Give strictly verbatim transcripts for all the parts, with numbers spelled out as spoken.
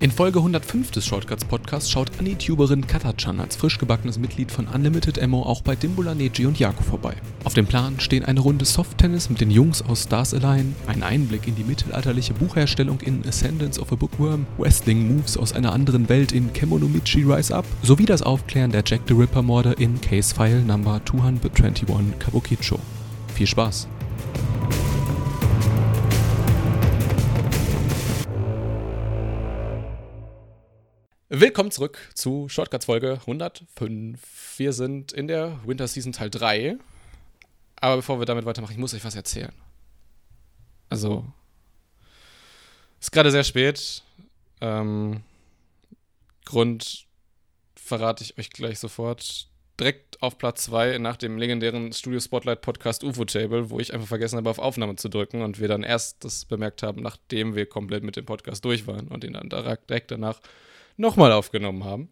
In Folge hundertfünf des Shortcuts Podcasts schaut Anituberin Katachan als frisch gebackenes Mitglied von Unlimited Ammo auch bei Dimbula, Neji und Jaco vorbei. Auf dem Plan stehen eine Runde Soft-Tennis mit den Jungs aus Stars Align, ein Einblick in die mittelalterliche Buchherstellung in Ascendance of a Bookworm, Wrestling-Moves aus einer anderen Welt in Kemonomichi Rise Up, sowie das Aufklären der Jack the Ripper-Morde in Case File Number zweihunderteinundzwanzig Kabukicho. Viel Spaß! Willkommen zurück zu Shortcuts Folge hundertfünf. Wir sind in der Winter Season Teil drei. Aber bevor wir damit weitermachen, ich muss euch was erzählen. Also, ist gerade sehr spät. Ähm, Grund verrate ich euch gleich sofort. Direkt auf Platz zwei nach dem legendären Studio Spotlight Podcast U F O Table, wo ich einfach vergessen habe, auf Aufnahme zu drücken und wir dann erst das bemerkt haben, nachdem wir komplett mit dem Podcast durch waren und ihn dann direkt danach nochmal aufgenommen haben.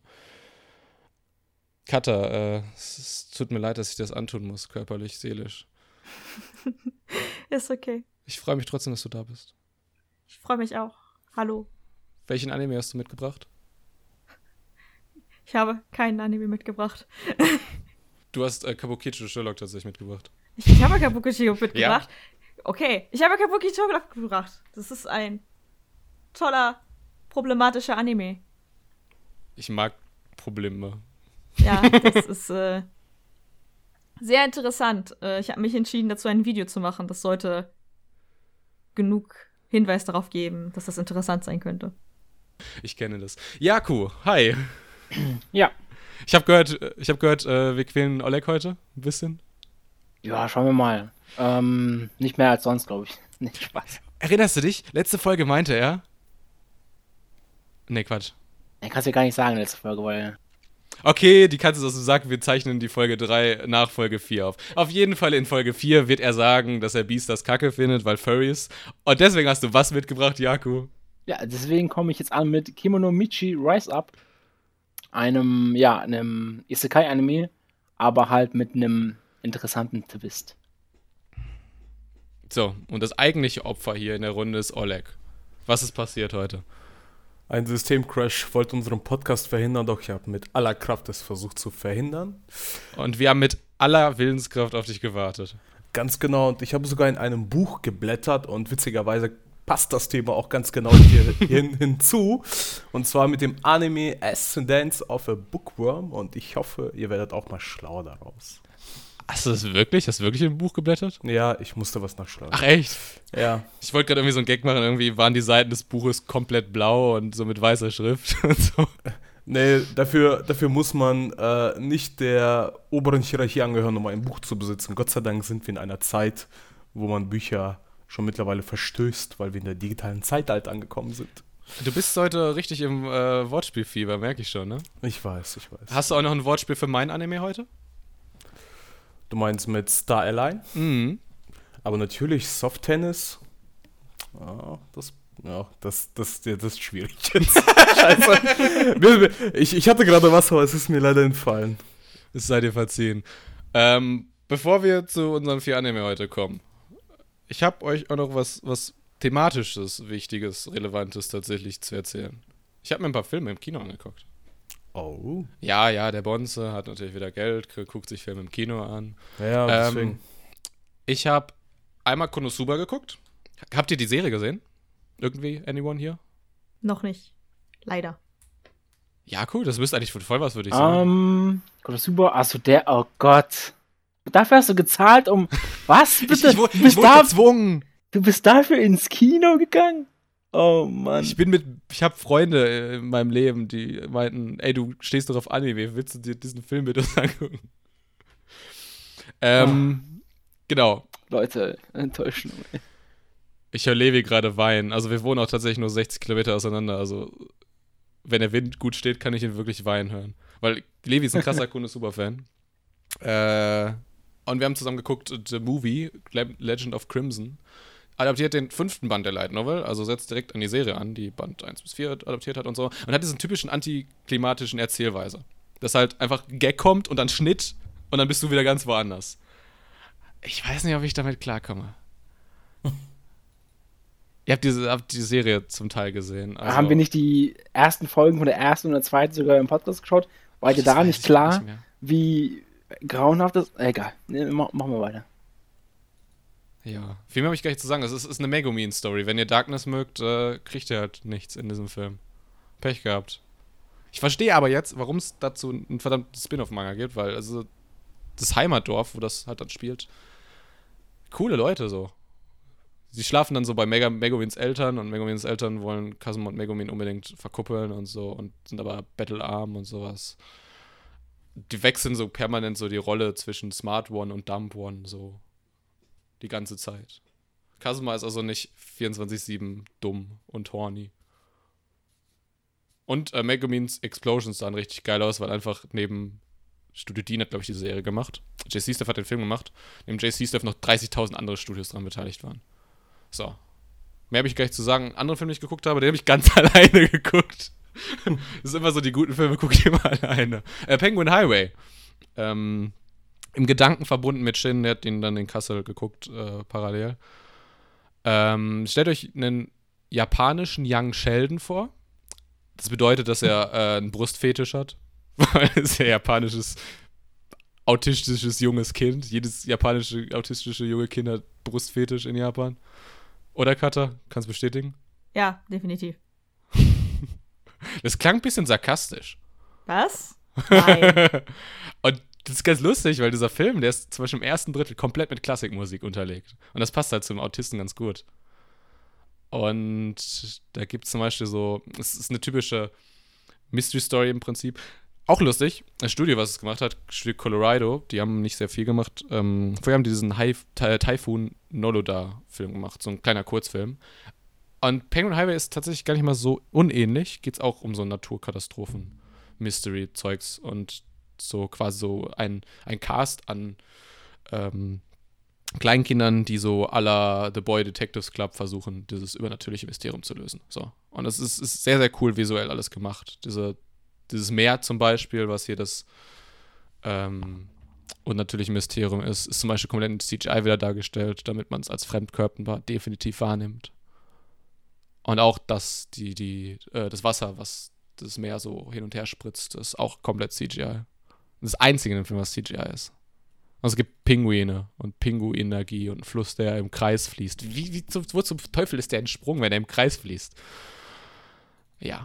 Katha, äh, es, es tut mir leid, dass ich das antun muss, körperlich, seelisch. Ist okay. Ich freue mich trotzdem, dass du da bist. Ich freue mich auch. Hallo. Welchen Anime hast du mitgebracht? Ich habe keinen Anime mitgebracht. Du hast äh, Kabukicho Sherlock tatsächlich mitgebracht. Ich, ich habe Kabukicho mitgebracht. Ja. Okay, ich habe Kabukicho mitgebracht. Das ist ein toller, problematischer Anime. Ich mag Probleme. Ja, das ist äh, sehr interessant. Äh, ich habe mich entschieden, dazu ein Video zu machen. Das sollte genug Hinweis darauf geben, dass das interessant sein könnte. Ich kenne das. Jaku, hi. Ja. Ich habe gehört, ich hab gehört äh, wir quälen Oleg heute ein bisschen. Ja, schauen wir mal. Ähm, nicht mehr als sonst, glaube ich. Nicht Spaß. Erinnerst du dich? Letzte Folge meinte er. Nee, Quatsch. Ich kann es dir gar nicht sagen, letzte Folge, weil... Okay, die kannst du also sagen, wir zeichnen die Folge drei nach Folge vier auf. Auf jeden Fall in Folge vier wird er sagen, dass er Beastars Kacke findet, weil Furries. Und deswegen hast du was mitgebracht, Jaku? Ja, deswegen komme ich jetzt an mit Kemonomichi Rise Up. Einem, ja, einem Isekai-Anime, aber halt mit einem interessanten Twist. So, und das eigentliche Opfer hier in der Runde ist Oleg. Was ist passiert heute? Ein Systemcrash wollte unseren Podcast verhindern, doch ich habe mit aller Kraft es versucht zu verhindern. Und wir haben mit aller Willenskraft auf dich gewartet. Ganz genau, und ich habe sogar in einem Buch geblättert und witzigerweise passt das Thema auch ganz genau hier hin, hinzu. Und zwar mit dem Anime Ascendance of a Bookworm und ich hoffe, ihr werdet auch mal schlau daraus. Hast du das wirklich? Hast du wirklich im Buch geblättert? Ja, ich musste was nachschlagen. Ach echt? Ja. Ich wollte gerade irgendwie so einen Gag machen, irgendwie waren die Seiten des Buches komplett blau und so mit weißer Schrift und so. Nee, dafür, dafür muss man äh, nicht der oberen Hierarchie angehören, um ein Buch zu besitzen. Gott sei Dank sind wir in einer Zeit, wo man Bücher schon mittlerweile verstößt, weil wir in der digitalen Zeitalter angekommen sind. Du bist heute richtig im äh, Wortspielfieber, merke ich schon, ne? Ich weiß, ich weiß. Hast du auch noch ein Wortspiel für mein Anime heute? Du meinst mit Star Align? Mhm. Aber natürlich Soft Tennis. Ja, das, ja, das, das, ja, das ist schwierig jetzt. Scheiße. Ich, ich hatte gerade was, aber es ist mir leider entfallen. Es sei dir verziehen. Ähm, bevor wir zu unseren vier Anime heute kommen, ich habe euch auch noch was, was Thematisches, Wichtiges, Relevantes tatsächlich zu erzählen. Ich habe mir ein paar Filme im Kino angeguckt. Oh. Ja, ja, der Bonze hat natürlich wieder Geld, guckt sich Filme im Kino an. Ja, deswegen. Ähm, ich habe einmal Konosuba geguckt. Habt ihr die Serie gesehen? Irgendwie? Anyone hier? Noch nicht. Leider. Ja, cool, das müsste eigentlich voll was, würde ich sagen. Ähm, Konosuba, achso, der, oh Gott. Dafür hast du gezahlt, um, was, bitte? Ich, ich, wurde, du, bist ich wurde da, gezwungen. du bist dafür ins Kino gegangen? Oh, Mann. Ich bin mit, ich habe Freunde in meinem Leben, die meinten, ey, du stehst doch auf Anime, willst du dir diesen Film mit uns angucken? Ähm, oh. Genau. Leute, Enttäuschung. Ich höre Levi gerade weinen. Also wir wohnen auch tatsächlich nur sechzig Kilometer auseinander. Also wenn der Wind gut steht, kann ich ihn wirklich weinen hören. Weil Levi ist ein krasser Konosuba-Fan. Äh, und wir haben zusammen geguckt, The Movie, Legend of Crimson. Adaptiert den fünften Band der Light Novel, also setzt direkt an die Serie an, die Band eins bis vier adaptiert hat und so. Und hat diesen typischen antiklimatischen Erzählweise. Dass halt einfach ein Gag kommt und dann Schnitt und dann bist du wieder ganz woanders. Ich weiß nicht, ob ich damit klarkomme. Ihr habt diese habt die Serie zum Teil gesehen. Also, Haben wir nicht die ersten Folgen von der ersten und der zweiten sogar im Podcast geschaut? War dir das da weiß nicht ich klar, nicht mehr. wie grauenhaft das... Egal, nee, ma- machen wir weiter. Ja, viel mehr habe ich gar nicht zu sagen. Es ist, ist eine Megumin-Story. Wenn ihr Darkness mögt, äh, kriegt ihr halt nichts in diesem Film. Pech gehabt. Ich verstehe aber jetzt, warum es dazu einen verdammten Spin-off-Manga gibt, weil also das Heimatdorf, wo das halt dann spielt, coole Leute so. Sie schlafen dann so bei Mega, Megumins Eltern und Megumins Eltern wollen Kazuma und Megumin unbedingt verkuppeln und so und sind aber battlearm und sowas. Die wechseln so permanent so die Rolle zwischen Smart One und Dumb One so die ganze Zeit. Kazuma ist also nicht vierundzwanzig sieben dumm und horny. Und äh, Megumins Explosions sahen richtig geil aus, weil einfach neben Studio Dean hat, glaube ich, die Serie gemacht. J C. Staff hat den Film gemacht. Neben J C. Staff noch dreißigtausend andere Studios dran beteiligt waren. So. Mehr habe ich gar nicht zu sagen. Einen anderen Film, den ich geguckt habe, den habe ich ganz alleine geguckt. Das ist immer so, die guten Filme gucke ich immer alleine. Äh, Penguin Highway. Ähm, Im Gedanken verbunden mit Shin, der hat ihn dann in Kassel geguckt, äh, parallel. Ähm, stellt euch einen japanischen Young Sheldon vor. Das bedeutet, dass er äh, einen Brustfetisch hat. Weil er ist ja japanisches, autistisches junges Kind. Jedes japanische, autistische junge Kind hat Brustfetisch in Japan. Oder, Katha? Kannst du bestätigen? Ja, definitiv. Das klang ein bisschen sarkastisch. Was? Nein. Und das ist ganz lustig, weil dieser Film, der ist zum Beispiel im ersten Drittel komplett mit Klassikmusik unterlegt. Und das passt halt zum Autisten ganz gut. Und da gibt es zum Beispiel so, es ist eine typische Mystery-Story im Prinzip. Auch lustig, das Studio, was es gemacht hat, Studio Colorado, die haben nicht sehr viel gemacht. Ähm, vorher haben die diesen Hi- Ty- Typhoon Noloda-Film gemacht, so ein kleiner Kurzfilm. Und Penguin Highway ist tatsächlich gar nicht mal so unähnlich. Geht es auch um so Naturkatastrophen-Mystery-Zeugs und so quasi so ein, ein Cast an ähm, Kleinkindern, die so à la The Boy Detectives Club versuchen, dieses übernatürliche Mysterium zu lösen. So. Und es ist, ist sehr, sehr cool visuell alles gemacht. Diese, dieses Meer zum Beispiel, was hier das ähm, unnatürliche Mysterium ist, ist zum Beispiel komplett in C G I wieder dargestellt, damit man es als Fremdkörper definitiv wahrnimmt. Und auch das, die, die, äh, das Wasser, was das Meer so hin und her spritzt, ist auch komplett C G I. Das einzige in dem Film, was C G I ist. Also es gibt Pinguine und Pinguinenergie und einen Fluss, der im Kreis fließt. Wie, wie zum, wo zum Teufel ist der entsprungen, wenn er im Kreis fließt? Ja.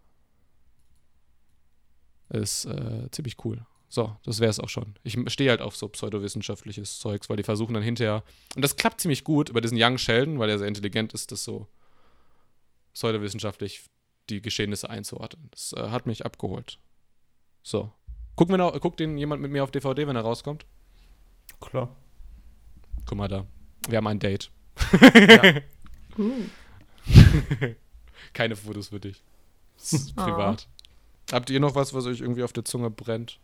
Ist äh, ziemlich cool. So, das wäre es auch schon. Ich stehe halt auf so pseudowissenschaftliches Zeugs, weil die versuchen dann hinterher, und das klappt ziemlich gut über diesen Young Sheldon, weil er sehr intelligent ist, das so pseudowissenschaftlich die Geschehnisse einzuordnen. Das äh, hat mich abgeholt. So. Gucken wir noch, guckt den jemand mit mir auf D V D, wenn er rauskommt? Klar. Guck mal da. Wir haben ein Date. Ja. Uh. Keine Fotos für dich. Das ist privat. Habt ihr noch was, was euch irgendwie auf der Zunge brennt?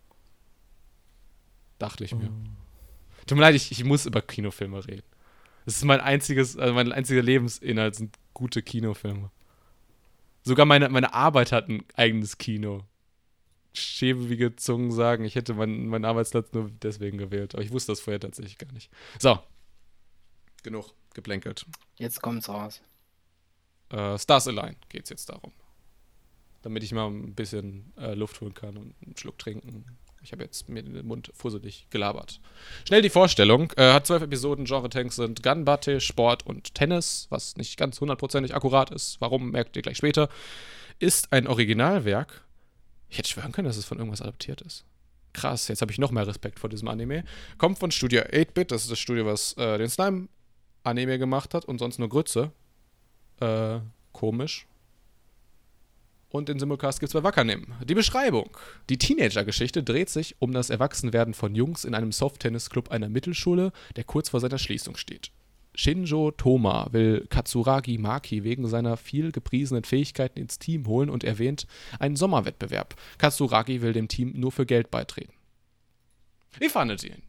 Dachte ich mir. Mm. Tut mir leid, ich, ich muss über Kinofilme reden. Das ist mein einziges, also mein einziger Lebensinhalt sind gute Kinofilme. Sogar meine, meine Arbeit hat ein eigenes Kino. Schäbige Zungen sagen, ich hätte meinen, meinen Arbeitsplatz nur deswegen gewählt. Aber ich wusste das vorher tatsächlich gar nicht. So. Genug geplänkelt. Jetzt kommt's raus. Äh, Stars Align geht's jetzt darum. Damit ich mal ein bisschen äh, Luft holen kann und einen Schluck trinken. Ich habe jetzt mir den Mund fusselig gelabert. Schnell die Vorstellung. Äh, hat zwölf Episoden. Genre-Tanks sind Gunbatte, Sport und Tennis, was nicht ganz hundertprozentig akkurat ist. Warum, merkt ihr gleich später. Ist ein Originalwerk. Ich hätte schwören können, dass es von irgendwas adaptiert ist. Krass, jetzt habe ich noch mehr Respekt vor diesem Anime. Kommt von Studio acht Bit. Das ist das Studio, was äh, den Slime-Anime gemacht hat und sonst nur Grütze. Äh, komisch. Und den Simulcast gibt es bei Wakanim. Die Beschreibung. Die Teenager-Geschichte dreht sich um das Erwachsenwerden von Jungs in einem Soft-Tennis-Club einer Mittelschule, der kurz vor seiner Schließung steht. Shinjo Toma will Katsuragi Maki wegen seiner viel gepriesenen Fähigkeiten ins Team holen und erwähnt einen Sommerwettbewerb. Katsuragi will dem Team nur für Geld beitreten. Wie fandet ihr ihn?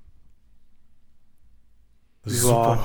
Super.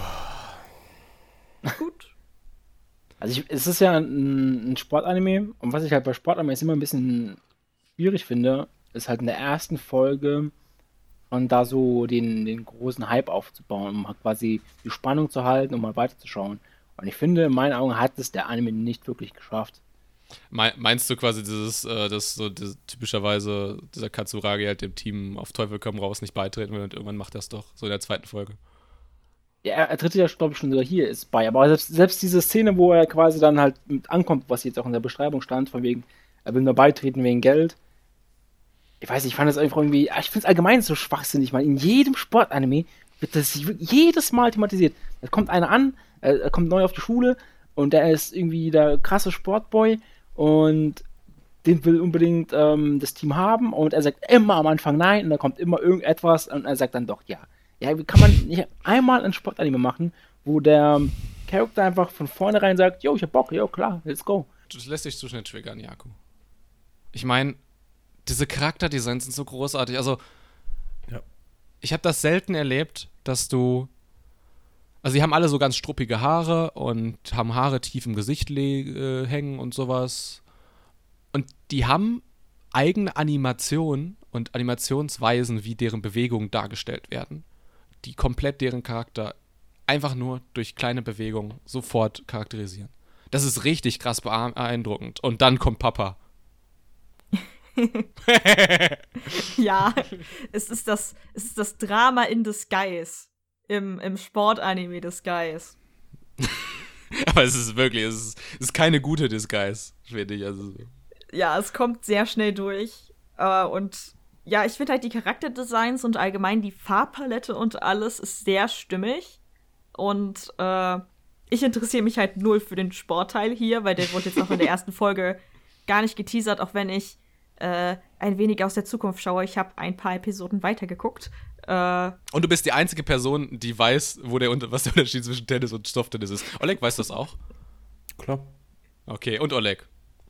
Gut. Also ich, es ist ja ein, ein Sportanime und was ich halt bei Sportanimes immer ein bisschen schwierig finde, ist halt in der ersten Folge und da so den, den großen Hype aufzubauen, um halt quasi die Spannung zu halten, um mal weiterzuschauen. Und ich finde, in meinen Augen hat es der Anime nicht wirklich geschafft. Meinst du quasi dieses, äh, das so das, typischerweise dieser Katsuragi halt dem Team auf Teufel komm raus nicht beitreten will und irgendwann macht er es doch, so in der zweiten Folge. Ja, er, er tritt ja, glaube ich, schon sogar hier ist bei. Aber selbst, selbst diese Szene, wo er quasi dann halt mit ankommt, was jetzt auch in der Beschreibung stand, von wegen, er will nur beitreten wegen Geld. Ich weiß nicht, ich fand das einfach irgendwie, ich finde es allgemein so schwachsinnig, man. In jedem Sportanime wird das jedes Mal thematisiert. Da kommt einer an, er, er kommt neu auf die Schule und der ist irgendwie der krasse Sportboy und den will unbedingt ähm, das Team haben und er sagt immer am Anfang nein und da kommt immer irgendetwas und er sagt dann doch ja. Ja, wie kann man nicht einmal ein Sportanime machen, wo der Charakter einfach von vornherein sagt, yo, ich hab Bock, yo, klar, let's go. Das lässt sich zu schnell triggern, Jaku. Ich meine, diese Charakterdesigns sind so großartig. Also, Ja. ich habe das selten erlebt, dass du. Also, die haben alle so ganz struppige Haare und haben Haare tief im Gesicht le- äh, hängen und sowas. Und die haben eigene Animationen und Animationsweisen, wie deren Bewegungen dargestellt werden, die komplett deren Charakter einfach nur durch kleine Bewegungen sofort charakterisieren. Das ist richtig krass beeindruckend. Und dann kommt Papa. Ja, es ist das, es ist das Drama in disguise. Im, im Sportanime Disguise. Aber es ist wirklich, es ist, es ist keine gute Disguise, finde ich. Also. Ja, es kommt sehr schnell durch. Äh, und ja, ich finde halt die Charakterdesigns und allgemein die Farbpalette und alles ist sehr stimmig. Und äh, ich interessiere mich halt null für den Sportteil hier, weil der wurde jetzt noch in der ersten Folge gar nicht geteasert, auch wenn ich äh, ein wenig aus der Zukunft schaue. Ich habe ein paar Episoden weitergeguckt. Äh, und du bist die einzige Person, die weiß, wo der, was der Unterschied zwischen Tennis und Stofftennis ist. Oleg weiß das auch? Klar. Okay, und Oleg?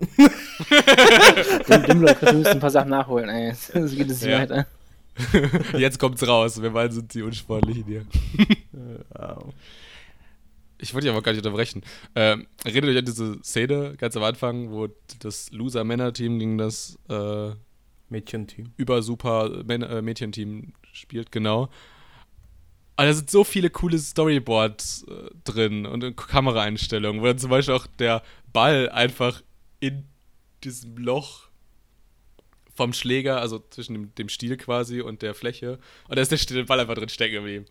Dem, dem Leute, wir müssen ein paar Sachen nachholen, ey. So geht es nicht Ja. weiter. Jetzt kommt's raus. Wir beiden sind die Unsportlichen hier. Wow. Ich wollte dich aber gar nicht unterbrechen. Ähm, redet euch an diese Szene ganz am Anfang, wo das Loser-Männer-Team gegen das äh, Mädchenteam. Über-Super-Mädchenteam spielt, genau. Aber da sind so viele coole Storyboards äh, drin und Kameraeinstellungen, wo dann zum Beispiel auch der Ball einfach in diesem Loch vom Schläger, also zwischen dem, dem Stiel quasi und der Fläche, und da ist der Ball einfach drin stecken geblieben.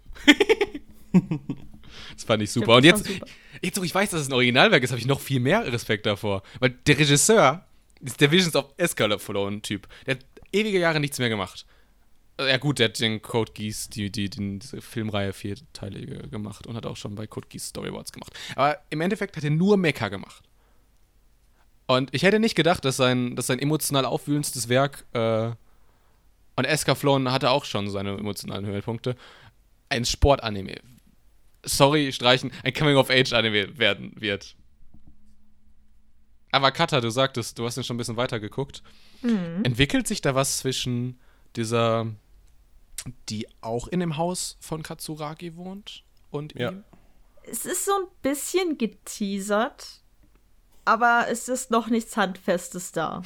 Das fand ich super. Und jetzt, jetzt, wo ich weiß, dass es ein Originalwerk ist, habe ich noch viel mehr Respekt davor. Weil der Regisseur ist der Visions of Escalaflowne-Typ. Der hat ewige Jahre nichts mehr gemacht. Ja gut, der hat den Code Geass, die, die, die, diese Filmreihe vierteilige gemacht und hat auch schon bei Code Geass Storyboards gemacht. Aber im Endeffekt hat er nur Mecha gemacht. Und ich hätte nicht gedacht, dass sein, dass sein emotional aufwühlendstes Werk, äh, und Escaflowne hatte auch schon seine emotionalen Höhepunkte, ein Sportanime, sorry, streichen, ein Coming-of-Age-Anime werden wird. Aber Kata, du sagtest, du hast ihn schon ein bisschen weiter geguckt. Mhm. Entwickelt sich da was zwischen dieser, die auch in dem Haus von Katsuragi wohnt, und Ja. ihm? Es ist so ein bisschen geteasert, aber es ist noch nichts Handfestes da.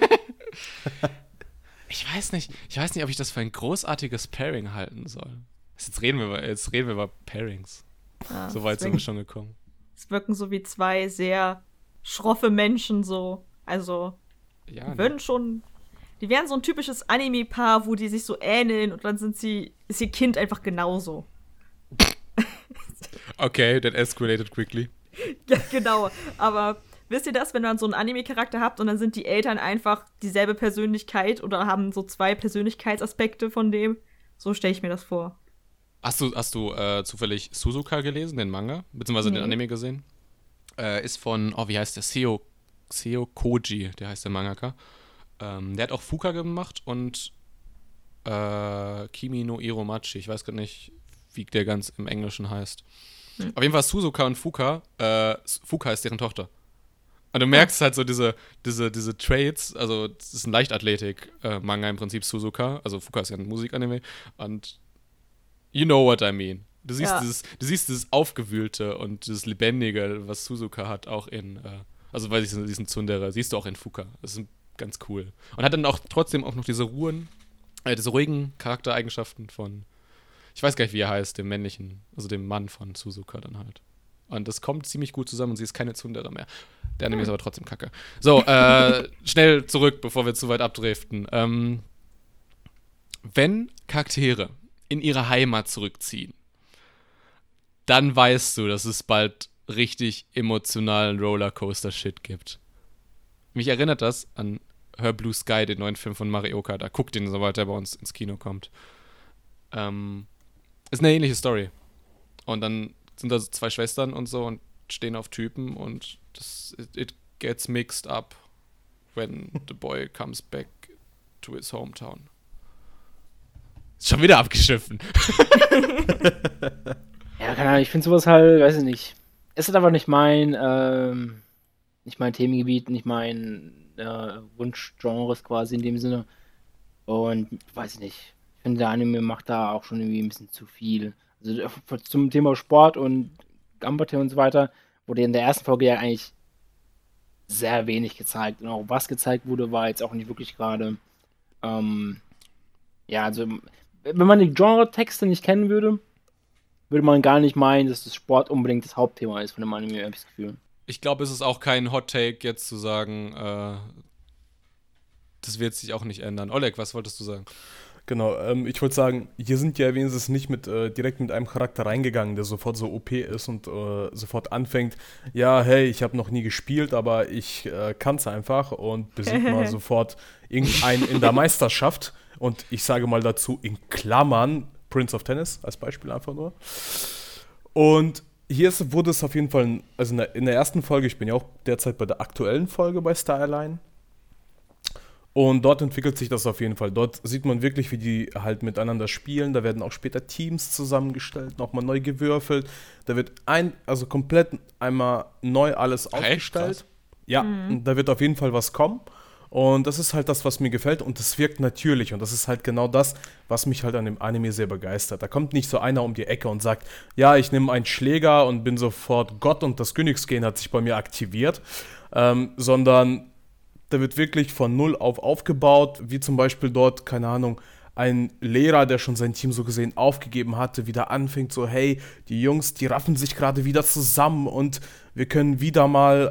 Ich weiß nicht, ich weiß nicht, ob ich das für ein großartiges Pairing halten soll. Jetzt reden wir über, jetzt reden wir über Pairings. Ja, So weit sind wir schon gekommen. Es wirken so wie zwei sehr schroffe Menschen so. Also, Ja, die würden schon. Die wären so ein typisches Anime-Paar, wo die sich so ähneln und dann sind sie. Ist ihr Kind einfach genauso. okay, that escalated quickly. Ja, genau. Aber wisst ihr das, wenn man so einen Anime-Charakter habt und dann sind die Eltern einfach dieselbe Persönlichkeit oder haben so zwei Persönlichkeitsaspekte von dem? So stelle ich mir das vor. Hast du, hast du äh, zufällig Suzuka gelesen, den Manga? Beziehungsweise Nee. den Anime gesehen? Äh, ist von, oh, wie heißt der? Seo, Seo Koji, der heißt der Mangaka. Ähm, der hat auch Fuka gemacht und äh, Kimi no Iromachi. Ich weiß gar nicht, wie der ganz im Englischen heißt. Hm. Auf jeden Fall Suzuka und Fuka. Äh, Fuka ist deren Tochter. Und du merkst halt so diese, diese, diese Traits, also das ist ein Leichtathletik-Manga im Prinzip, Suzuka. Also Fuka ist ja ein Musikanime. Und you know what I mean. Du siehst, Ja. dieses, du siehst dieses Aufgewühlte und dieses Lebendige, was Suzuka hat, auch in, äh, also weil diesen, diesen Tsundere, siehst du auch in Fuka. Das ist ganz cool. Und hat dann auch trotzdem auch noch diese Ruhen, äh, diese ruhigen Charaktereigenschaften von, ich weiß gar nicht, wie er heißt, dem männlichen, also dem Mann von Suzuka dann halt. Und das kommt ziemlich gut zusammen und sie ist keine Tsundere mehr. Der Anime ist aber trotzdem kacke. So, äh, schnell zurück, bevor wir zu weit abdriften. Ähm, wenn Charaktere in ihre Heimat zurückziehen, dann weißt du, dass es bald richtig emotionalen Rollercoaster-Shit gibt. Mich erinnert das an Her Blue Sky, den neuen Film von Marioka. Da guckt ihn, sobald er bei uns ins Kino kommt. Ähm, ist eine ähnliche Story. Und dann sind da so zwei Schwestern und so und stehen auf Typen und das, it, it gets mixed up when the boy comes back to his hometown. Ist schon wieder abgeschliffen. Ja, keine Ahnung, ich finde sowas halt, weiß ich nicht. Es ist aber nicht mein, ähm, nicht mein Themengebiet, nicht mein äh, Wunschgenres quasi in dem Sinne. Und weiß ich nicht. Ich finde, der Anime macht da auch schon irgendwie ein bisschen zu viel. Also äh, zum Thema Sport und Gambate und so weiter wurde in der ersten Folge ja eigentlich sehr wenig gezeigt. Und auch was gezeigt wurde, war jetzt auch nicht wirklich gerade. Ähm, ja, also wenn man die Genre-Texte nicht kennen würde, würde man gar nicht meinen, dass das Sport unbedingt das Hauptthema ist von dem Anime, habe ich das Gefühl. Ich glaube, es ist auch kein Hot-Take, jetzt zu sagen, äh, das wird sich auch nicht ändern. Oleg, was wolltest du sagen? Genau, ähm, ich wollte sagen, hier sind ja wenigstens nicht mit äh, direkt mit einem Charakter reingegangen, der sofort so O P ist und äh, sofort anfängt, ja, hey, ich habe noch nie gespielt, aber ich äh, kann es einfach und besiegt mal sofort irgendeinen in der Meisterschaft. Und ich sage mal dazu in Klammern Prince of Tennis als Beispiel einfach nur. Und hier ist, wurde es auf jeden Fall, also in der, in der ersten Folge, ich bin ja auch derzeit bei der aktuellen Folge bei Starline. Und dort entwickelt sich das auf jeden Fall. Dort sieht man wirklich, wie die halt miteinander spielen. Da werden auch später Teams zusammengestellt, nochmal neu gewürfelt. Da wird ein, also komplett einmal neu alles aufgestellt. Krass. Ja, mhm. Da wird auf jeden Fall was kommen. Und das ist halt das, was mir gefällt. Und das wirkt natürlich. Und das ist halt genau das, was mich halt an dem Anime sehr begeistert. Da kommt nicht so einer um die Ecke und sagt, ja, ich nehme einen Schläger und bin sofort Gott und das Königsgen hat sich bei mir aktiviert. Ähm, sondern da wird wirklich von null auf aufgebaut, wie zum Beispiel dort, keine Ahnung, ein Lehrer, der schon sein Team so gesehen aufgegeben hatte, wieder anfängt so, hey, die Jungs, die raffen sich gerade wieder zusammen und wir können wieder mal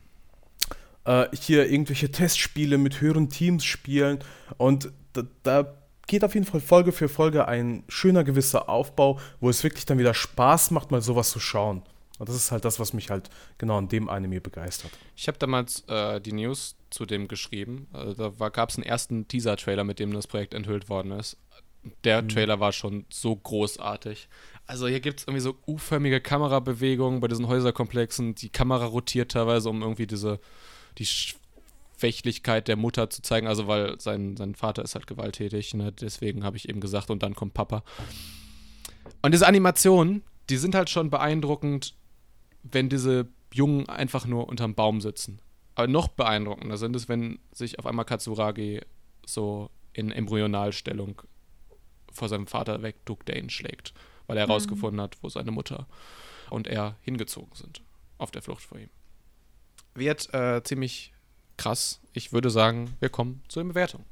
äh, hier irgendwelche Testspiele mit höheren Teams spielen und da, da geht auf jeden Fall Folge für Folge ein schöner gewisser Aufbau, wo es wirklich dann wieder Spaß macht, mal sowas zu schauen. Und das ist halt das, was mich halt genau an dem Anime begeistert. Ich habe damals äh, die News zu dem geschrieben. Also da gab es einen ersten Teaser-Trailer, mit dem das Projekt enthüllt worden ist. Der mhm. Trailer war schon so großartig. Also hier gibt es irgendwie so U-förmige Kamerabewegungen bei diesen Häuserkomplexen. Die Kamera rotiert teilweise, um irgendwie diese die Schwächlichkeit der Mutter zu zeigen. Also weil sein, sein Vater ist halt gewalttätig. Ne? Deswegen habe ich eben gesagt, und dann kommt Papa. Und diese Animationen, die sind halt schon beeindruckend, wenn diese Jungen einfach nur unterm Baum sitzen. Aber noch beeindruckender sind es, wenn sich auf einmal Katsuragi so in Embryonalstellung vor seinem Vater wegduckt, der ihn schlägt, weil er herausgefunden mhm. hat, wo seine Mutter und er hingezogen sind, auf der Flucht vor ihm. Wird äh, ziemlich krass. Ich würde sagen, wir kommen zur Bewertung.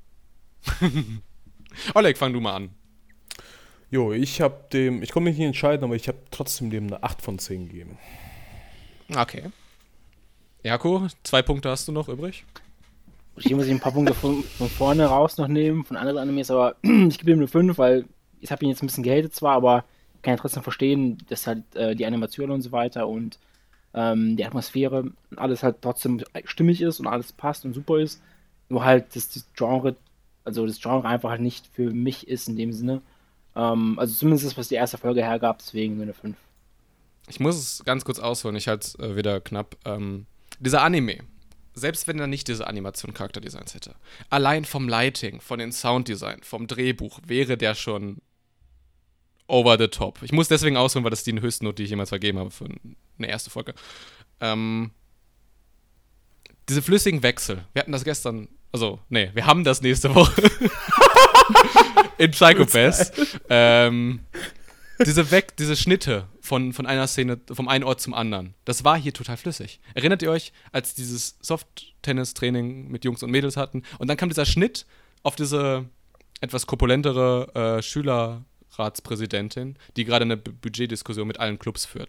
Oleg, fang du mal an. Jo, ich habe dem, ich konnte mich nicht entscheiden, aber ich habe trotzdem dem eine acht von zehn gegeben. Okay. Jako, zwei Punkte hast du noch übrig? Hier muss ich ein paar Punkte von, von vorne raus noch nehmen, von anderen Animes, aber ich gebe ihm eine fünf, weil ich habe ihn jetzt ein bisschen gehatet zwar, aber ich kann ja trotzdem verstehen, dass halt äh, die Animation und so weiter und ähm, die Atmosphäre und alles halt trotzdem stimmig ist und alles passt und super ist. Nur halt, dass das Genre, also das Genre einfach halt nicht für mich ist in dem Sinne. Ähm, also zumindest das, was die erste Folge hergab, deswegen nur eine fünf. Ich muss es ganz kurz ausholen, ich halte es äh, wieder knapp. Ähm, dieser Anime, selbst wenn er nicht diese Animation-Charakterdesigns hätte, allein vom Lighting, von den Sounddesign, vom Drehbuch, wäre der schon over the top. Ich muss deswegen ausholen, weil das ist die höchste Note, die ich jemals vergeben habe für eine erste Folge. Ähm, diese flüssigen Wechsel, wir hatten das gestern, also, nee, wir haben das nächste Woche in Psycho-Pass. Ähm, diese, Weg, diese Schnitte von, von einer Szene, vom einen Ort zum anderen, das war hier total flüssig. Erinnert ihr euch, als dieses Soft-Tennis-Training mit Jungs und Mädels hatten und dann kam dieser Schnitt auf diese etwas korpulentere äh, Schülerratspräsidentin, die gerade eine B- Budgetdiskussion mit allen Clubs führt.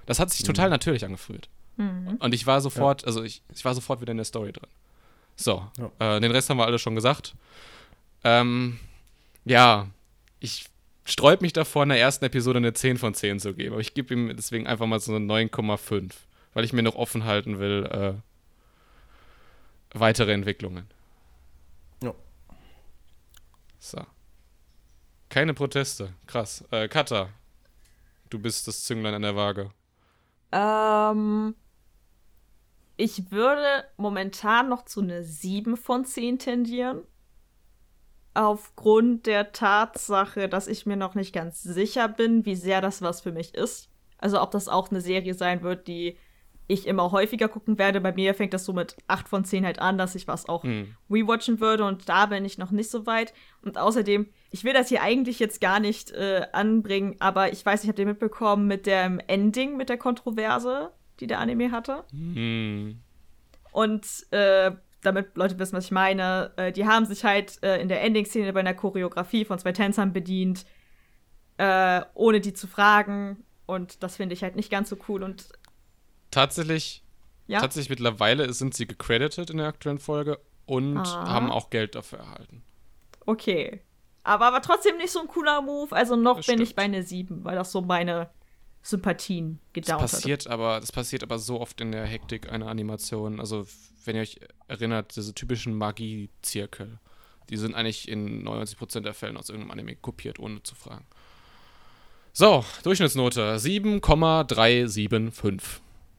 Das hat sich total natürlich angefühlt. Mhm. Und ich war sofort, ja. also ich, ich war sofort wieder in der Story drin. So, ja. äh, den Rest haben wir alle schon gesagt. Ähm, ja, ich sträub mich davor, in der ersten Episode eine zehn von zehn zu geben, aber ich gebe ihm deswegen einfach mal so eine neun Komma fünf, weil ich mir noch offen halten will, äh, weitere Entwicklungen. Ja. So. Keine Proteste. Krass. Äh, Katha, du bist das Zünglein an der Waage. Ähm, ich würde momentan noch zu einer sieben von zehn tendieren. Aufgrund der Tatsache, dass ich mir noch nicht ganz sicher bin, wie sehr das was für mich ist. Also ob das auch eine Serie sein wird, die ich immer häufiger gucken werde. Bei mir fängt das so mit acht von zehn halt an, dass ich was auch hm. rewatchen würde. Und da bin ich noch nicht so weit. Und außerdem, ich will das hier eigentlich jetzt gar nicht äh, anbringen, aber ich weiß, ich habe den mitbekommen mit dem Ending, mit der Kontroverse, die der Anime hatte. Hm. Und äh, damit Leute wissen, was ich meine, äh, die haben sich halt äh, in der Ending-Szene bei einer Choreografie von zwei Tänzern bedient, äh, ohne die zu fragen. Und das finde ich halt nicht ganz so cool. Und Tatsächlich, ja? tatsächlich mittlerweile sind sie gecredited in der aktuellen Folge und ah. haben auch Geld dafür erhalten. Okay. Aber, aber trotzdem nicht so ein cooler Move. Also noch Das bin stimmt. ich bei einer sieben, weil das so meine Sympathien gedownt Das passiert aber, das passiert aber so oft in der Hektik einer Animation. Also, wenn ihr euch erinnert, diese typischen Magie-Zirkel, die sind eigentlich in neunundneunzig Prozent der Fällen aus irgendeinem Anime kopiert, ohne zu fragen. So, Durchschnittsnote sieben Komma drei sieben fünf.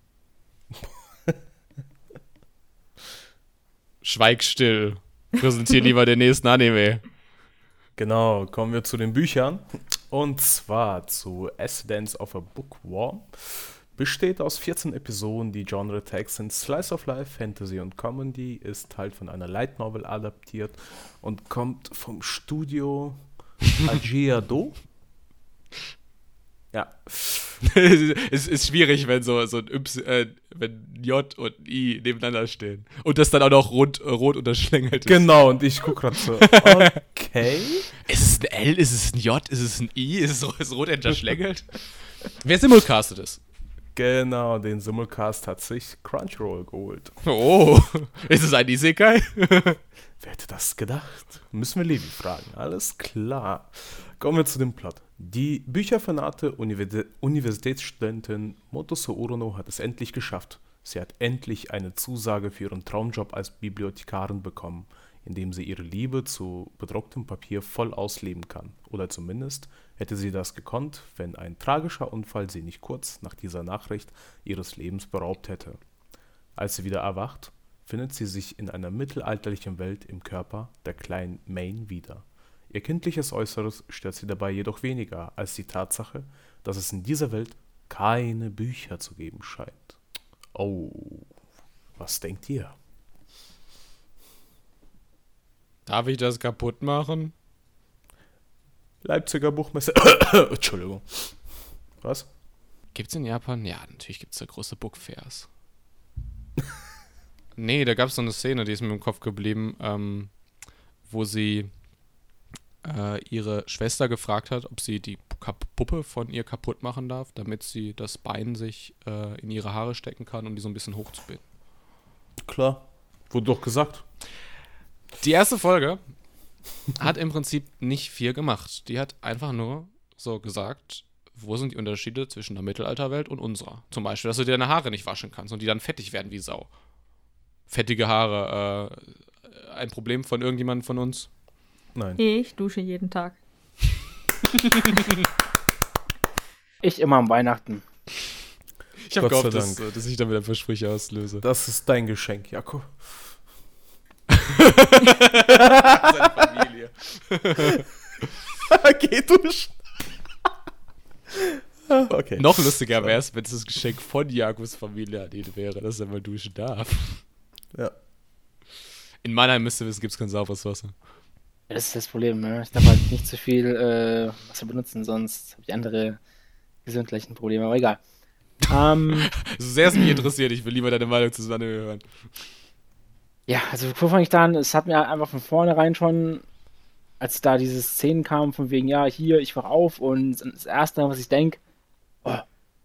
Schweig still. Präsentier lieber den nächsten Anime. Genau, kommen wir zu den Büchern. Und zwar zu Essence of a Bookworm. Besteht aus vierzehn Episoden, die Genre-Tags sind Slice of Life, Fantasy und Comedy, ist halt von einer Light Novel adaptiert und kommt vom Studio Agiado. Ja. Es ist schwierig, wenn so, so ein Y, äh, wenn J und I nebeneinander stehen. Und das dann auch noch rot, rot unterschlängelt ist. Genau, und ich gucke gerade so, okay. Ist es ein L, ist es ein J, ist es ein I, ist es, ist es rot unterschlängelt? Wer simulcastet ist? Genau, den Simulcast hat sich Crunchyroll geholt. Oh, ist es ein Isekai? Wer hätte das gedacht? Müssen wir Levi fragen. Alles klar. Kommen wir zu dem Plot. Die bücherfanate Univers- Universitätsstudentin Motoso Urono hat es endlich geschafft. Sie hat endlich eine Zusage für ihren Traumjob als Bibliothekarin bekommen, indem sie ihre Liebe zu bedrucktem Papier voll ausleben kann. Oder zumindest hätte sie das gekonnt, wenn ein tragischer Unfall sie nicht kurz nach dieser Nachricht ihres Lebens beraubt hätte. Als sie wieder erwacht, findet sie sich in einer mittelalterlichen Welt im Körper der kleinen Maine wieder. Ihr kindliches Äußeres stört sie dabei jedoch weniger als die Tatsache, dass es in dieser Welt keine Bücher zu geben scheint. Oh, was denkt ihr? Darf ich das kaputt machen? Leipziger Buchmesse. Entschuldigung. Was? Gibt's in Japan? Ja, natürlich gibt's da große Bookfairs. Nee, da gab's so eine Szene, die ist mir im Kopf geblieben, ähm, wo sie äh, ihre Schwester gefragt hat, ob sie die Kap- Puppe von ihr kaputt machen darf, damit sie das Bein sich äh, in ihre Haare stecken kann, um die so ein bisschen hochzubinden. Klar, wurde doch gesagt. Die erste Folge hat im Prinzip nicht viel gemacht. Die hat einfach nur so gesagt, wo sind die Unterschiede zwischen der Mittelalterwelt und unserer. Zum Beispiel, dass du dir deine Haare nicht waschen kannst und die dann fettig werden wie Sau. Fettige Haare, äh, ein Problem von irgendjemandem von uns? Nein. Ich dusche jeden Tag. Ich immer am Weihnachten. Ich habe Gott sei gehofft, dass, Dank. dass ich damit ein Versprecher auslöse. Das ist dein Geschenk, Jakob. Seine Familie. Geh duschen. Okay. Noch lustiger wäre es, wenn es das Geschenk von Jakobs Familie an ihn wäre, dass er mal duschen darf. Ja. In Mannheim müsst ihr wissen, gibt es kein sauberes Wasser. Das ist das Problem, ne? Ich darf halt nicht zu viel äh, Wasser benutzen, sonst habe ich andere gesundheitlichen Probleme, aber egal. Ähm, So sehr es mich interessiert, ich will lieber deine Meinung zu Sanne hören. ja, also wo fange ich da an? Es hat mir einfach von vornherein schon, als da diese Szenen kamen, von wegen, ja, hier, ich wach auf und das Erste, was ich denke, oh,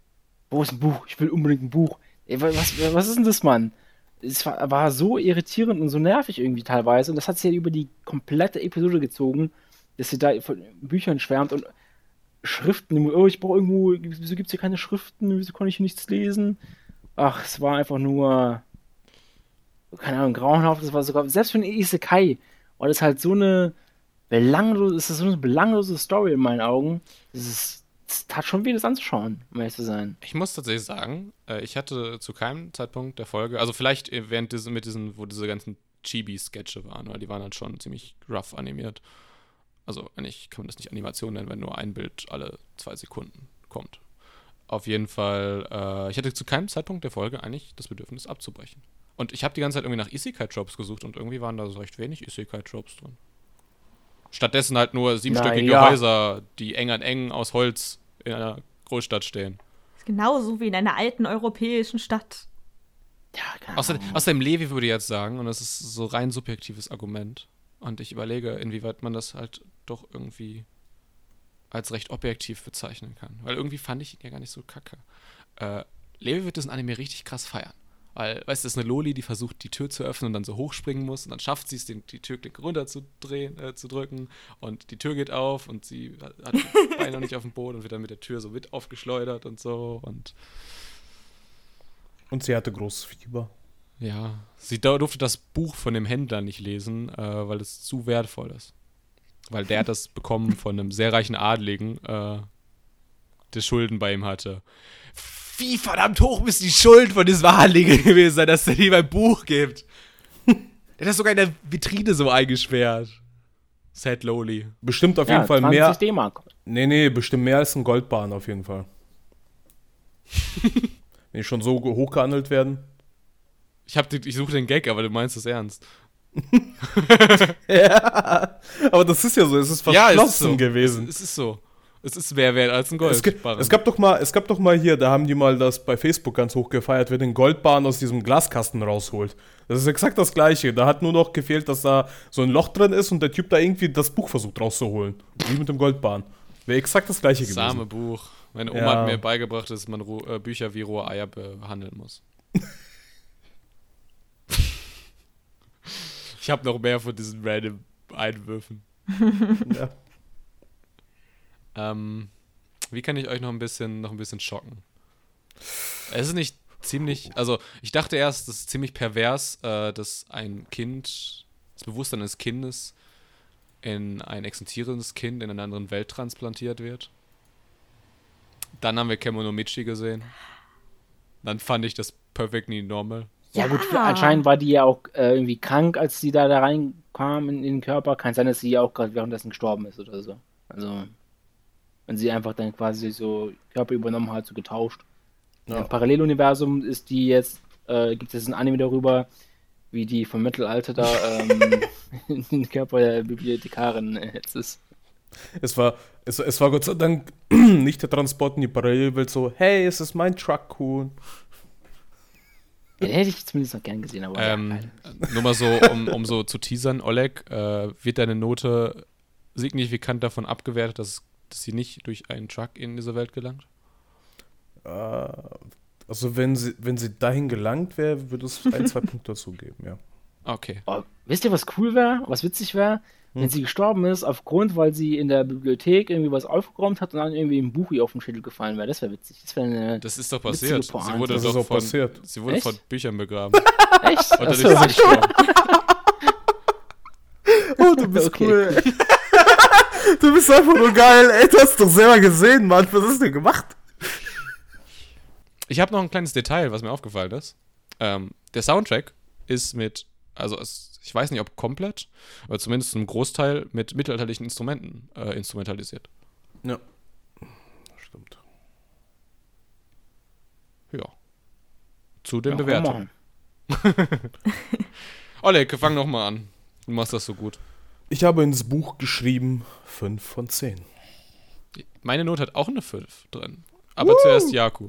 wo ist ein Buch? Ich will unbedingt ein Buch. Ey, was, was ist denn das, Mann? Es war, war so irritierend und so nervig irgendwie teilweise. Und das hat sich ja über die komplette Episode gezogen, dass sie da von Büchern schwärmt und Schriften. Oh, ich brauche irgendwo, wieso gibt es hier keine Schriften? Wieso kann ich hier nichts lesen? Ach, es war einfach nur, keine Ahnung, grauenhaft. Das war sogar, selbst für einen Isekai, war das halt so eine belanglose, das ist so eine belanglose Story in meinen Augen. Das ist, es tat schon weh, das anzuschauen, um ehrlich zu sein. Ich muss tatsächlich sagen, äh, ich hatte zu keinem Zeitpunkt der Folge, also vielleicht äh, während diese, mit diesen, wo diese ganzen Chibi-Sketche waren, weil die waren halt schon ziemlich rough animiert. Also eigentlich kann man das nicht Animation nennen, wenn nur ein Bild alle zwei Sekunden kommt. Auf jeden Fall, äh, ich hatte zu keinem Zeitpunkt der Folge eigentlich das Bedürfnis abzubrechen. Und ich habe die ganze Zeit irgendwie nach Isekai-Tropes gesucht und irgendwie waren da so recht wenig Isekai-Tropes drin. Stattdessen halt nur siebenstöckige Na ja. Häuser, die eng an eng aus Holz in einer Großstadt stehen. Ist genauso wie in einer alten europäischen Stadt. Ja, keine Außerdem, Ahnung. außerdem Levi würde jetzt sagen, und das ist so rein subjektives Argument, und ich überlege, inwieweit man das halt doch irgendwie als recht objektiv bezeichnen kann. Weil irgendwie fand ich ihn ja gar nicht so kacke. Äh, Levi wird diesen Anime richtig krass feiern. Weil, weißt du, das ist eine Loli, die versucht, die Tür zu öffnen und dann so hochspringen muss und dann schafft sie es, den, die Türklinke runterzudrehen, äh, zu drücken und die Tür geht auf und sie hat, hat die Beine noch nicht auf dem Boden und wird dann mit der Tür so mit aufgeschleudert und so und Und sie hatte großes Fieber. ja, sie da- durfte das Buch von dem Händler nicht lesen, äh, weil es zu wertvoll ist. Weil der hat das bekommen von einem sehr reichen Adligen, äh, der Schulden bei ihm hatte. Wie verdammt hoch müssen die Schulden von diesem Adligen gewesen sein, dass der ihm ein Buch gibt? Der hat das sogar in der Vitrine so eingesperrt. Sad Lowly. Bestimmt auf Ja, jeden Fall zwanzig mehr. D-Mark. Nee, nee, bestimmt mehr als ein Goldbahn auf jeden Fall. Wenn die schon so ge- hochgehandelt werden. Ich, hab die- ich suche den Gag, aber du meinst es ernst. Ja, aber das ist ja so, es ist verschlossen es ist so. gewesen. Es, es ist so. Es ist mehr wert als ein Es, ge- Goldbarren. es gab doch mal, es gab doch mal hier, da haben die mal das bei Facebook ganz hoch gefeiert, wer den Goldbarren aus diesem Glaskasten rausholt. Das ist exakt das Gleiche. Da hat nur noch gefehlt, dass da so ein Loch drin ist und der Typ da irgendwie das Buch versucht rauszuholen. Wie mit dem Goldbarren. Wäre exakt das Gleiche gewesen. Same Buch. Meine Oma Ja. hat mir beigebracht, dass man Ru- äh, Bücher wie rohe Eier behandeln muss. Ich habe noch mehr von diesen random Einwürfen. Ja. Ähm, wie kann ich euch noch ein bisschen, noch ein bisschen schocken? Es ist nicht ziemlich, also ich dachte erst, das ist ziemlich pervers, äh, dass ein Kind, das Bewusstsein eines Kindes in ein existierendes Kind in einer anderen Welt transplantiert wird. Dann haben wir Kemono Michi gesehen. Dann fand ich das perfectly normal. Ja, gut, Ja. anscheinend war die ja auch äh, irgendwie krank, als sie da, da reinkam in, in den Körper. Kann sein, dass sie ja auch gerade währenddessen gestorben ist oder so. Also, wenn sie einfach dann quasi so Körper übernommen hat, so getauscht. Ja. Im Paralleluniversum ist die jetzt, äh, gibt es ein Anime darüber, wie die vom Mittelalter da ähm, in den Körper der Bibliothekarin äh, jetzt ist. Es war, es, es war Gott sei Dank nicht der Transport in die Parallelwelt so, hey, es ist mein Truck-Kuhn. Ja, den hätte ich zumindest noch gern gesehen, aber Ähm, ja, nur mal so, um, um so zu teasern, Oleg, äh, wird deine Note signifikant davon abgewertet, dass, dass sie nicht durch einen Truck in diese Welt gelangt? Äh, also wenn sie, wenn sie dahin gelangt wäre, würde es ein, zwei Punkte dazu geben, ja. Okay. oh, wisst ihr, was cool wäre, was witzig wäre? Wenn sie gestorben ist, aufgrund, weil sie in der Bibliothek irgendwie was aufgeräumt hat und dann irgendwie ein Buch ihr auf den Schädel gefallen wäre. Das wäre witzig. Das wäre eine. Das ist doch Witzige passiert. Sie Pointe. wurde Das doch ist auch von, passiert. Sie wurde Echt? von Büchern begraben. Echt? Und dann Achso, ist sie gestorben. Oh, du bist Okay. cool. Ey. Du bist einfach nur geil. Ey, du hast doch selber gesehen, Mann. Was hast du denn gemacht? Ich habe noch ein kleines Detail, was mir aufgefallen ist. Ähm, der Soundtrack ist mit, also es, ich weiß nicht, ob komplett, aber zumindest zum Großteil mit mittelalterlichen Instrumenten äh, instrumentalisiert. Ja. Stimmt. Ja. Zu den Ja, Bewertungen. komm mal. Oleg, fang noch mal an. Du machst das so gut. Ich habe ins Buch geschrieben fünf von zehn. Meine Note hat auch eine fünf drin. Aber zuerst Jaku.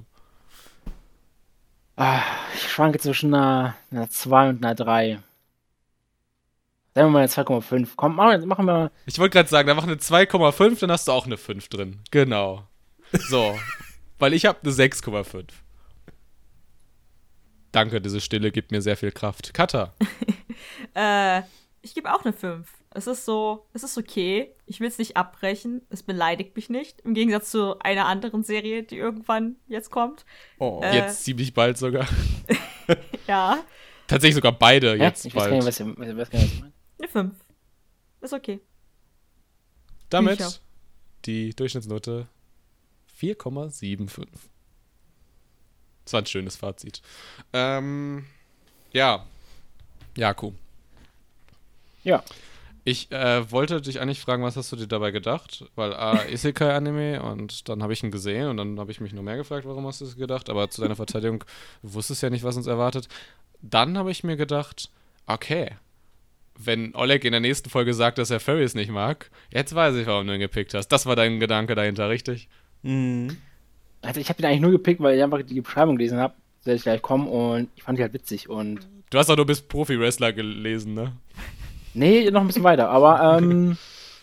Ah, ich schwanke zwischen einer, einer zwei und einer drei. Sagen wir mal eine zwei Komma fünf. Komm, machen wir, machen wir. Ich wollte gerade sagen, da mach eine zwei Komma fünf, dann hast du auch eine fünf drin. Genau. So. Weil ich habe eine sechs Komma fünf. Danke, diese Stille gibt mir sehr viel Kraft. Katha. äh, ich gebe auch eine fünf. Es ist so, es ist okay. Ich will es nicht abbrechen. Es beleidigt mich nicht. Im Gegensatz zu einer anderen Serie, die irgendwann jetzt kommt. Oh. Äh, Jetzt ziemlich bald sogar. Ja, Tatsächlich sogar beide Ja, jetzt ich weiß gar nicht, bald. was ihr, was, was gar nicht meint. eine fünf. Ist okay. Damit Bücher. die Durchschnittsnote vier Komma fünfundsiebzig. Das war ein schönes Fazit. Ähm, ja. Jaku. Ja. Ich äh, wollte dich eigentlich fragen, was hast du dir dabei gedacht? Weil A, Isekai-Anime und dann habe ich ihn gesehen und dann habe ich mich noch mehr gefragt, warum hast du es gedacht? Aber zu deiner Verteidigung, du wusstest ja nicht, was uns erwartet. Dann habe ich mir gedacht, okay, wenn Oleg in der nächsten Folge sagt, dass er Furries nicht mag, jetzt weiß ich, warum du ihn gepickt hast. Das war dein Gedanke dahinter, richtig? Mhm. Also ich habe den eigentlich nur gepickt, weil ich einfach die Beschreibung gelesen habe, werde ich gleich kommen und ich fand die halt witzig und Du hast doch nur bis Profi-Wrestler gelesen, ne? nee, noch ein bisschen weiter, aber ähm,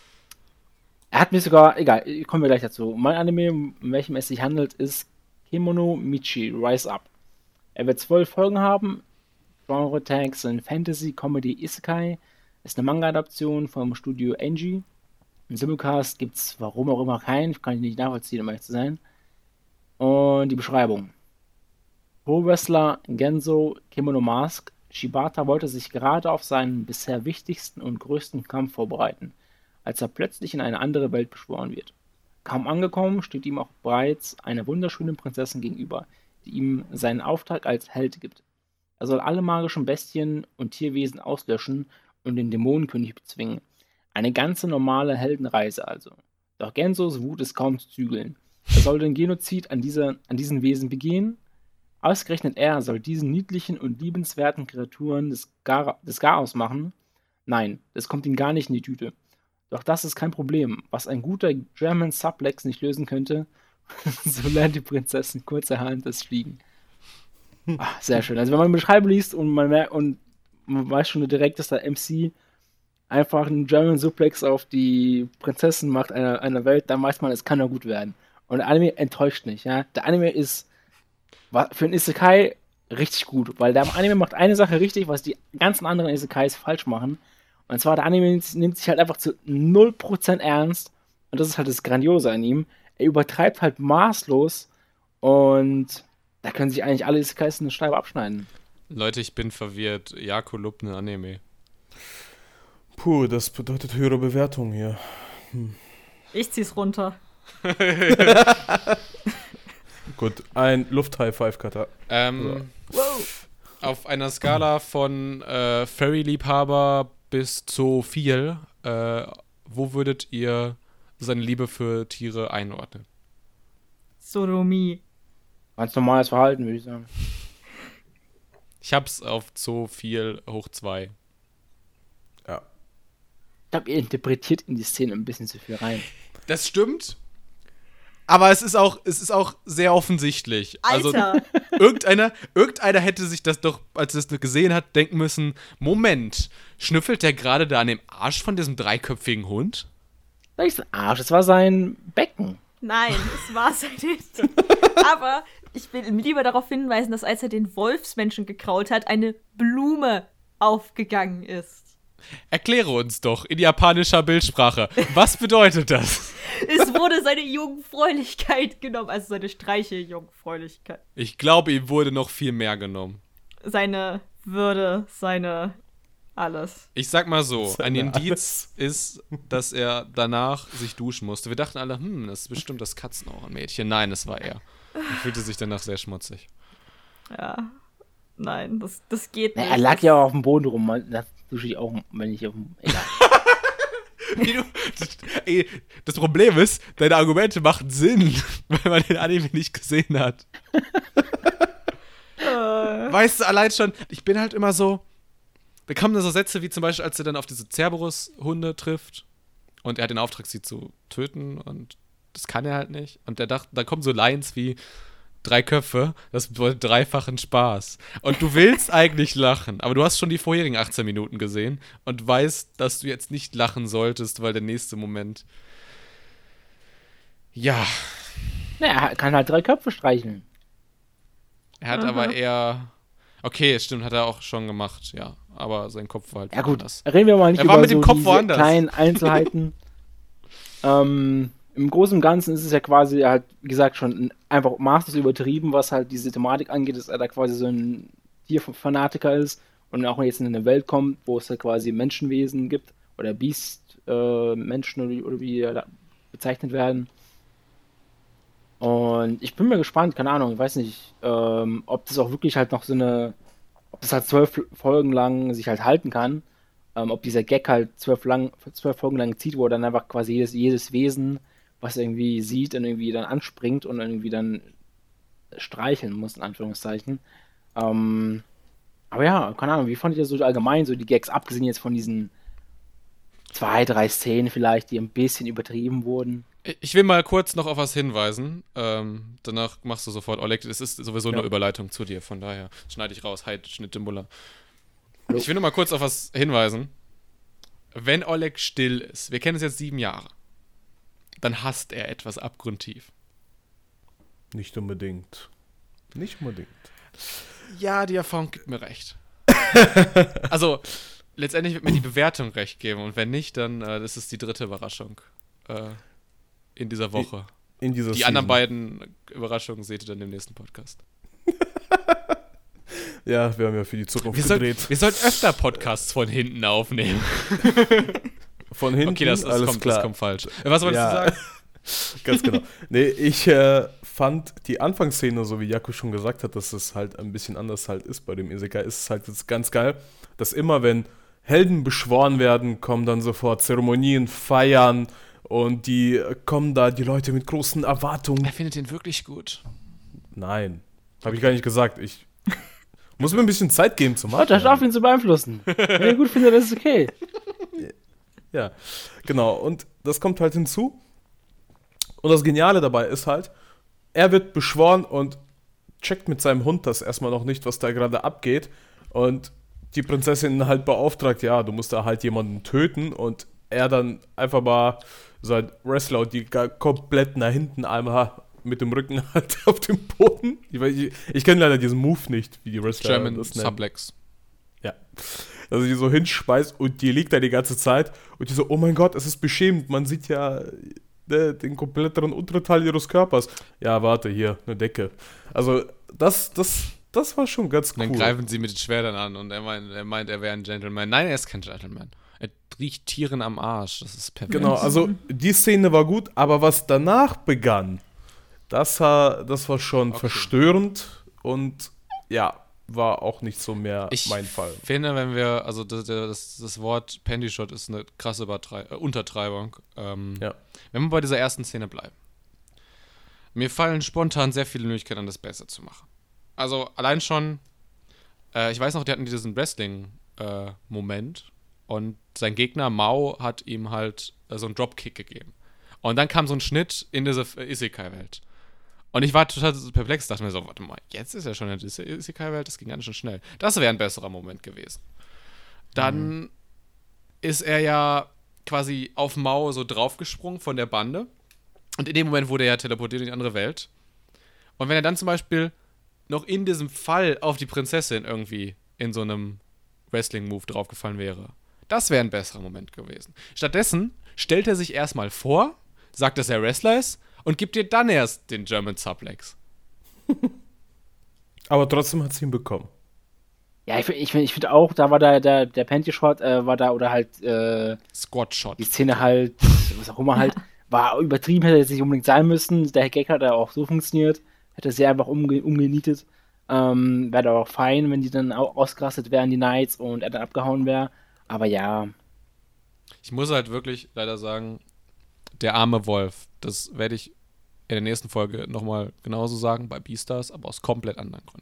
er hat mir sogar, egal, kommen wir gleich dazu. Mein Anime, um welchem es sich handelt, ist Kemono Michi Rise Up. Er wird zwölf Folgen haben, Genre-Tags sind Fantasy, Comedy, Isekai, ist eine Manga-Adaption vom Studio Enji. Im Simulcast gibt es warum auch immer keinen, kann ich nicht nachvollziehen, um ehrlich zu sein. Und die Beschreibung. Pro-Wrestler Genzo Kemono Mask Shibata wollte sich gerade auf seinen bisher wichtigsten und größten Kampf vorbereiten, als er plötzlich in eine andere Welt beschworen wird. Kaum angekommen, steht ihm auch bereits eine wunderschöne Prinzessin gegenüber, die ihm seinen Auftrag als Held gibt. Er soll alle magischen Bestien und Tierwesen auslöschen und den Dämonenkönig bezwingen. Eine ganze normale Heldenreise also. Doch Genzos Wut ist kaum zu zügeln. Er soll den Genozid an, dieser, an diesen Wesen begehen. Ausgerechnet er soll diesen niedlichen und liebenswerten Kreaturen des, Gar des Chaos machen. Nein, das kommt ihm gar nicht in die Tüte. Doch das ist kein Problem. Was ein guter German Suplex nicht lösen könnte, so lernt die Prinzessin kurzerhand das Fliegen. Ach, sehr schön. Also wenn man eine Beschreibung liest und man, merkt, und man weiß schon direkt, dass der M C einfach einen German Suplex auf die Prinzessin macht einer, einer Welt, dann weiß man, es kann nur gut werden. Und der Anime enttäuscht nicht. Ja? Der Anime ist für einen Isekai richtig gut, weil der Anime macht eine Sache richtig, was die ganzen anderen Isekais falsch machen. Und zwar, der Anime nimmt sich halt einfach zu null Prozent ernst. Und das ist halt das Grandiose an ihm. Er übertreibt halt maßlos. Und da können sich eigentlich alle Isekais eine Scheibe abschneiden. Leute, ich bin verwirrt. Jaku lobt einen Anime. Puh, das bedeutet höhere Bewertung hier. Hm. Ich zieh's runter. Gut, ein Luft-High-Five-Cutter. Ähm, auf einer Skala von äh, Furry-Liebhaber bis Zoophil, äh, wo würdet ihr seine Liebe für Tiere einordnen? Sodomie. Ganz normales Verhalten, würde ich sagen. Ich hab's auf Zoophil hoch zwei. Ja. Ich glaube, ihr interpretiert in die Szene ein bisschen zu viel rein. Das stimmt. Aber es ist auch, es ist auch sehr offensichtlich. Alter. Also irgendeiner, irgendeiner hätte sich das doch, als er es gesehen hat, denken müssen, Moment, schnüffelt der gerade da an dem Arsch von diesem dreiköpfigen Hund? Das ist ein Arsch, das war sein Becken. Nein, es war es halt nicht. Aber ich will lieber darauf hinweisen, dass als er den Wolfsmenschen gekrault hat, eine Blume aufgegangen ist. Erkläre uns doch in japanischer Bildsprache, was bedeutet das? Es wurde seine Jungfräulichkeit genommen, also seine Streiche-Jungfräulichkeit. Ich glaube, ihm wurde noch viel mehr genommen. Seine Würde, seine alles. Ich sag mal so, ein Seine Indiz ist, dass er danach sich duschen musste. Wir dachten alle, hm, das ist bestimmt das Katzenohrenmädchen. Nein, es war er. Er fühlte sich danach sehr schmutzig. Ja, nein, das, das geht Na, nicht. er lag ja auch auf dem Boden rum. Das dusche ich auch, wenn ich auf dem. Egal. Wie du, das, ey, das Problem ist, deine Argumente machen Sinn, wenn man den Anime nicht gesehen hat. Äh, Weißt du, allein schon, ich bin halt immer so, da kamen da so Sätze wie zum Beispiel, als er dann auf diese Cerberus-Hunde trifft und er hat den Auftrag, sie zu töten und das kann er halt nicht. Und der dachte, da kommen so Lines wie drei Köpfe, das bedeutet dreifachen Spaß. Und du willst eigentlich lachen, aber du hast schon die vorherigen achtzehn Minuten gesehen und weißt, dass du jetzt nicht lachen solltest, weil der nächste Moment, ja, Naja, er kann halt drei Köpfe streicheln. Er hat Aha. aber eher. Okay, es stimmt, hat er auch schon gemacht, ja. Aber sein Kopf war halt Ja gut, woanders. reden wir mal nicht Er war über mit dem so Kopf diese woanders. kleinen Einzelheiten. ähm, Im Großen und Ganzen ist es ja quasi halt, wie gesagt, schon einfach maßlos übertrieben, was halt diese Thematik angeht, dass er da quasi so ein Tierfanatiker ist und auch jetzt in eine Welt kommt, wo es halt quasi Menschenwesen gibt oder Beast, äh, Menschen oder, wie- oder wie die da bezeichnet werden. Und ich bin mal gespannt, keine Ahnung, ich weiß nicht, ähm, ob das auch wirklich halt noch so eine, ob das halt zwölf Folgen lang sich halt halten kann, ähm, ob dieser Gag halt zwölf, lang, zwölf Folgen lang zieht, wo er dann einfach quasi jedes, jedes Wesen, was er irgendwie sieht, dann irgendwie dann anspringt und irgendwie dann streicheln muss, in Anführungszeichen. Ähm, aber ja, keine Ahnung, wie fand ihr so allgemein so die Gags, abgesehen jetzt von diesen zwei, drei Szenen vielleicht, die ein bisschen übertrieben wurden? Ich will mal kurz noch auf was hinweisen. Ähm, danach machst du sofort, Oleg. Es ist sowieso Ja. eine Überleitung zu dir, von daher schneide ich raus. Heid, Schnitte Muller. Ich will nur mal kurz auf was hinweisen. Wenn Oleg still ist, wir kennen es jetzt sieben Jahre, dann hasst er etwas abgrundtief. Nicht unbedingt. Nicht unbedingt. Ja, die Erfahrung gibt mir recht. Also, letztendlich wird mir die Bewertung recht geben. Und wenn nicht, dann äh, das ist die dritte Überraschung äh, in dieser Woche. In dieser Die Season. anderen beiden Überraschungen seht ihr dann im nächsten Podcast. Ja, wir haben ja für die Zukunft Wir, soll, gedreht. wir sollten öfter Podcasts von hinten aufnehmen. Von hinten, Okay, das, das, alles kommt, klar. das kommt falsch. Äh, Was wolltest Ja. du sagen? Ganz genau. Nee, ich äh, fand die Anfangsszene, so wie Jakob schon gesagt hat, dass es halt ein bisschen anders halt ist bei dem Isekai, ist es halt jetzt ganz geil, dass immer, wenn Helden beschworen werden, kommen dann sofort Zeremonien, Feiern und die äh, kommen da, die Leute mit großen Erwartungen. Er findet ihn wirklich gut. Nein, habe ich gar nicht gesagt. Ich muss mir ein bisschen Zeit geben zu machen. Hört euch auf, ihn zu beeinflussen. Wenn ihr gut findet, das ist okay. Ja, genau. Und das kommt halt hinzu. Und das Geniale dabei ist halt, er wird beschworen und checkt mit seinem Hund das erstmal noch nicht, was da gerade abgeht. Und die Prinzessin halt beauftragt, ja, du musst da halt jemanden töten. Und er dann einfach mal so ein Wrestler und die ga- komplett nach hinten einmal mit dem Rücken halt auf dem Boden. Ich, weiß- ich, ich kenne leider diesen Move nicht, wie die Wrestler German das nennen. Suplex. Ja. Also die so hinschmeißt und die liegt da die ganze Zeit und die so, oh mein Gott, es ist beschämend, man sieht ja ne, den kompletteren unteren Teil ihres Körpers. Ja, warte, hier, eine Decke. Also das, das, das war schon ganz Und dann cool. greifen sie mit den Schwertern an und er meint, er, meint, er wäre ein Gentleman. Nein, er ist kein Gentleman. Er riecht Tieren am Arsch. Das ist perfekt. Genau, also die Szene war gut, aber was danach begann, das war, das war schon Okay. verstörend und ja, war auch nicht so mehr Ich mein Fall. finde, wenn wir, also das, das, das Wort Panty-Shot ist eine krasse Übertrei äh, Untertreibung. Ähm, Ja. Wenn wir bei dieser ersten Szene bleiben. Mir fallen spontan sehr viele Möglichkeiten an, das besser zu machen. Also allein schon, äh, ich weiß noch, die hatten diesen Wrestling-Moment und sein Gegner Mao hat ihm halt äh, so einen Dropkick gegeben. Und dann kam so ein Schnitt in diese äh, Isekai-Welt. Und ich war total perplex, dachte mir so, warte mal, jetzt ist ja schon eine Is- Isekai-Welt, das ging ganz schön schnell. Das wäre ein besserer Moment gewesen. Dann Mhm. ist er ja quasi auf Mao so draufgesprungen von der Bande. Und in dem Moment wurde er ja teleportiert in die andere Welt. Und wenn er dann zum Beispiel noch in diesem Fall auf die Prinzessin irgendwie in so einem Wrestling-Move draufgefallen wäre, das wäre ein besserer Moment gewesen. Stattdessen stellt er sich erstmal vor, sagt, dass er Wrestler ist und gibt dir dann erst den German Suplex. Aber trotzdem hat sie ihn bekommen. Ja, ich, find- ich finde ich find auch, da war da der, der Panty-Shot, äh, war da, oder halt äh, Squat Shot. die Szene halt, was auch immer halt, war übertrieben, hätte jetzt nicht unbedingt sein müssen. Der Gag hat ja auch so funktioniert, hätte sehr einfach umge umgenietet. Ähm, wäre da auch fein, wenn die dann auch ausgerastet wären, die Knights, und er dann abgehauen wäre. Aber ja, Ich muss halt wirklich leider sagen, der arme Wolf, das werde ich in der nächsten Folge nochmal genauso sagen, bei Beastars, aber aus komplett anderen Gründen.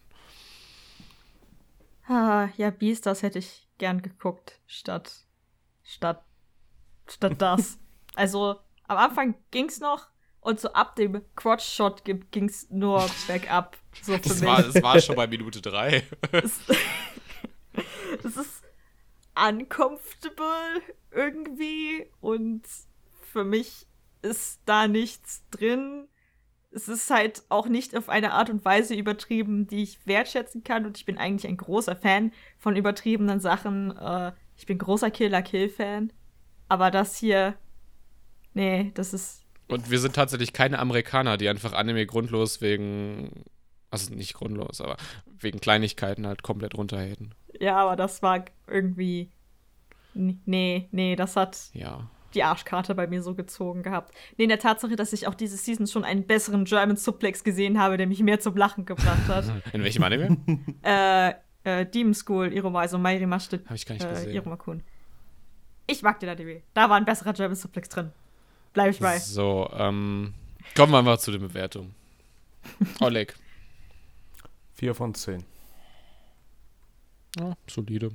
Ah, ja, Beastars hätte ich gern geguckt, statt, statt, statt das. Also, am Anfang ging's noch und so ab dem Crotch-Shot gi- ging's nur bergab. So für Das mich. war, das war schon bei Minute drei. Es, es ist uncomfortable irgendwie und für mich ist da nichts drin. es ist halt auch nicht auf eine Art und Weise übertrieben, die ich wertschätzen kann. Und ich bin eigentlich ein großer Fan von übertriebenen Sachen. Äh, ich bin großer Kill-la-Kill-Fan. Aber das hier, nee, das ist... Und wir sind tatsächlich keine Amerikaner, die einfach Anime grundlos wegen, also nicht grundlos, aber wegen Kleinigkeiten halt komplett runterhaten. Ja, aber das war irgendwie, nee, nee, das hat Ja. die Arschkarte bei mir so gezogen gehabt. Neben der Tatsache, dass ich auch diese Season schon einen besseren German Suplex gesehen habe, der mich mehr zum Lachen gebracht hat. In welchem Anime? äh, äh, Demon School, Iruma, also Mairi Mashite, Hab ich gar nicht äh, gesehen. Iruma-kun. Ich mag den Anime. Da war ein besserer German Suplex drin. Bleib ich bei. So, ähm, kommen wir mal zu den Bewertungen. Oleg. vier von zehn. Ja, solide.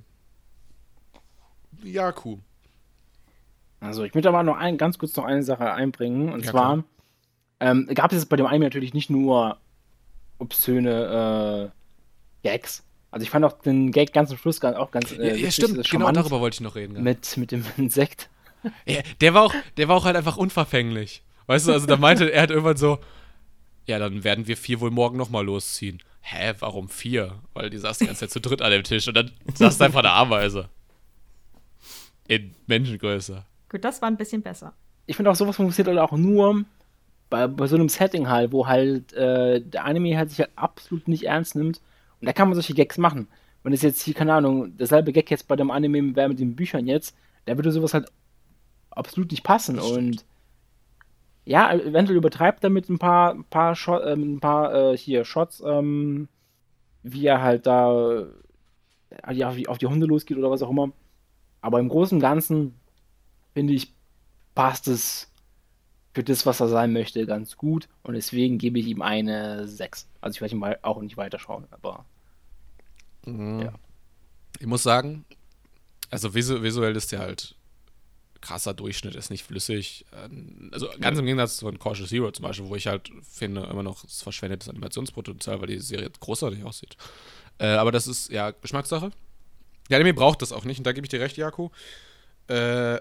Ja, cool. Also ich möchte aber noch ein, ganz kurz noch eine Sache einbringen. Und Ja, zwar ähm, gab es bei dem Anime natürlich nicht nur obszöne äh, Gags. Also ich fand auch den Gag ganz am Schluss ganz, auch ganz äh, Ja, ja witzig, stimmt, äh, genau charmant darüber wollte ich noch reden. Ja. mit, mit dem Insekt. Ja, der war auch, der war auch halt einfach unverfänglich. Weißt du, also da meinte er halt irgendwann so, ja, dann werden wir vier wohl morgen nochmal losziehen. Hä, warum vier? Weil die saß die ganze Zeit zu dritt an dem Tisch und dann saß da einfach eine Ameise. In Menschengröße. Gut, das war ein bisschen besser. Ich finde auch, sowas funktioniert halt auch nur bei, bei so einem Setting halt, wo halt äh, der Anime halt sich halt absolut nicht ernst nimmt. Und da kann man solche Gags machen. Wenn es jetzt hier, keine Ahnung, derselbe Gag jetzt bei dem Anime wäre mit den Büchern jetzt, da würde sowas halt absolut nicht passen. Und ja, eventuell übertreibt er mit ein paar, ein paar, Shot, äh, ein paar äh, hier Shots, ähm, wie er halt da äh, ja, wie auf die Hunde losgeht oder was auch immer. Aber im Großen und Ganzen, finde ich, passt es für das, was er sein möchte, ganz gut. Und deswegen gebe ich ihm eine sechs. Also ich werde ihn auch nicht weiterschauen, aber Mhm. Ja. Ich muss sagen, also visu visuell ist der halt krasser Durchschnitt, ist nicht flüssig. Ähm, Also ganz im Gegensatz zu Cautious Hero zum Beispiel, wo ich halt finde, immer noch das verschwendetes Animationspotenzial, weil die Serie großartig aussieht. Äh, aber das ist ja Geschmackssache. Der Anime braucht das auch nicht und da gebe ich dir recht, Jaco. Äh,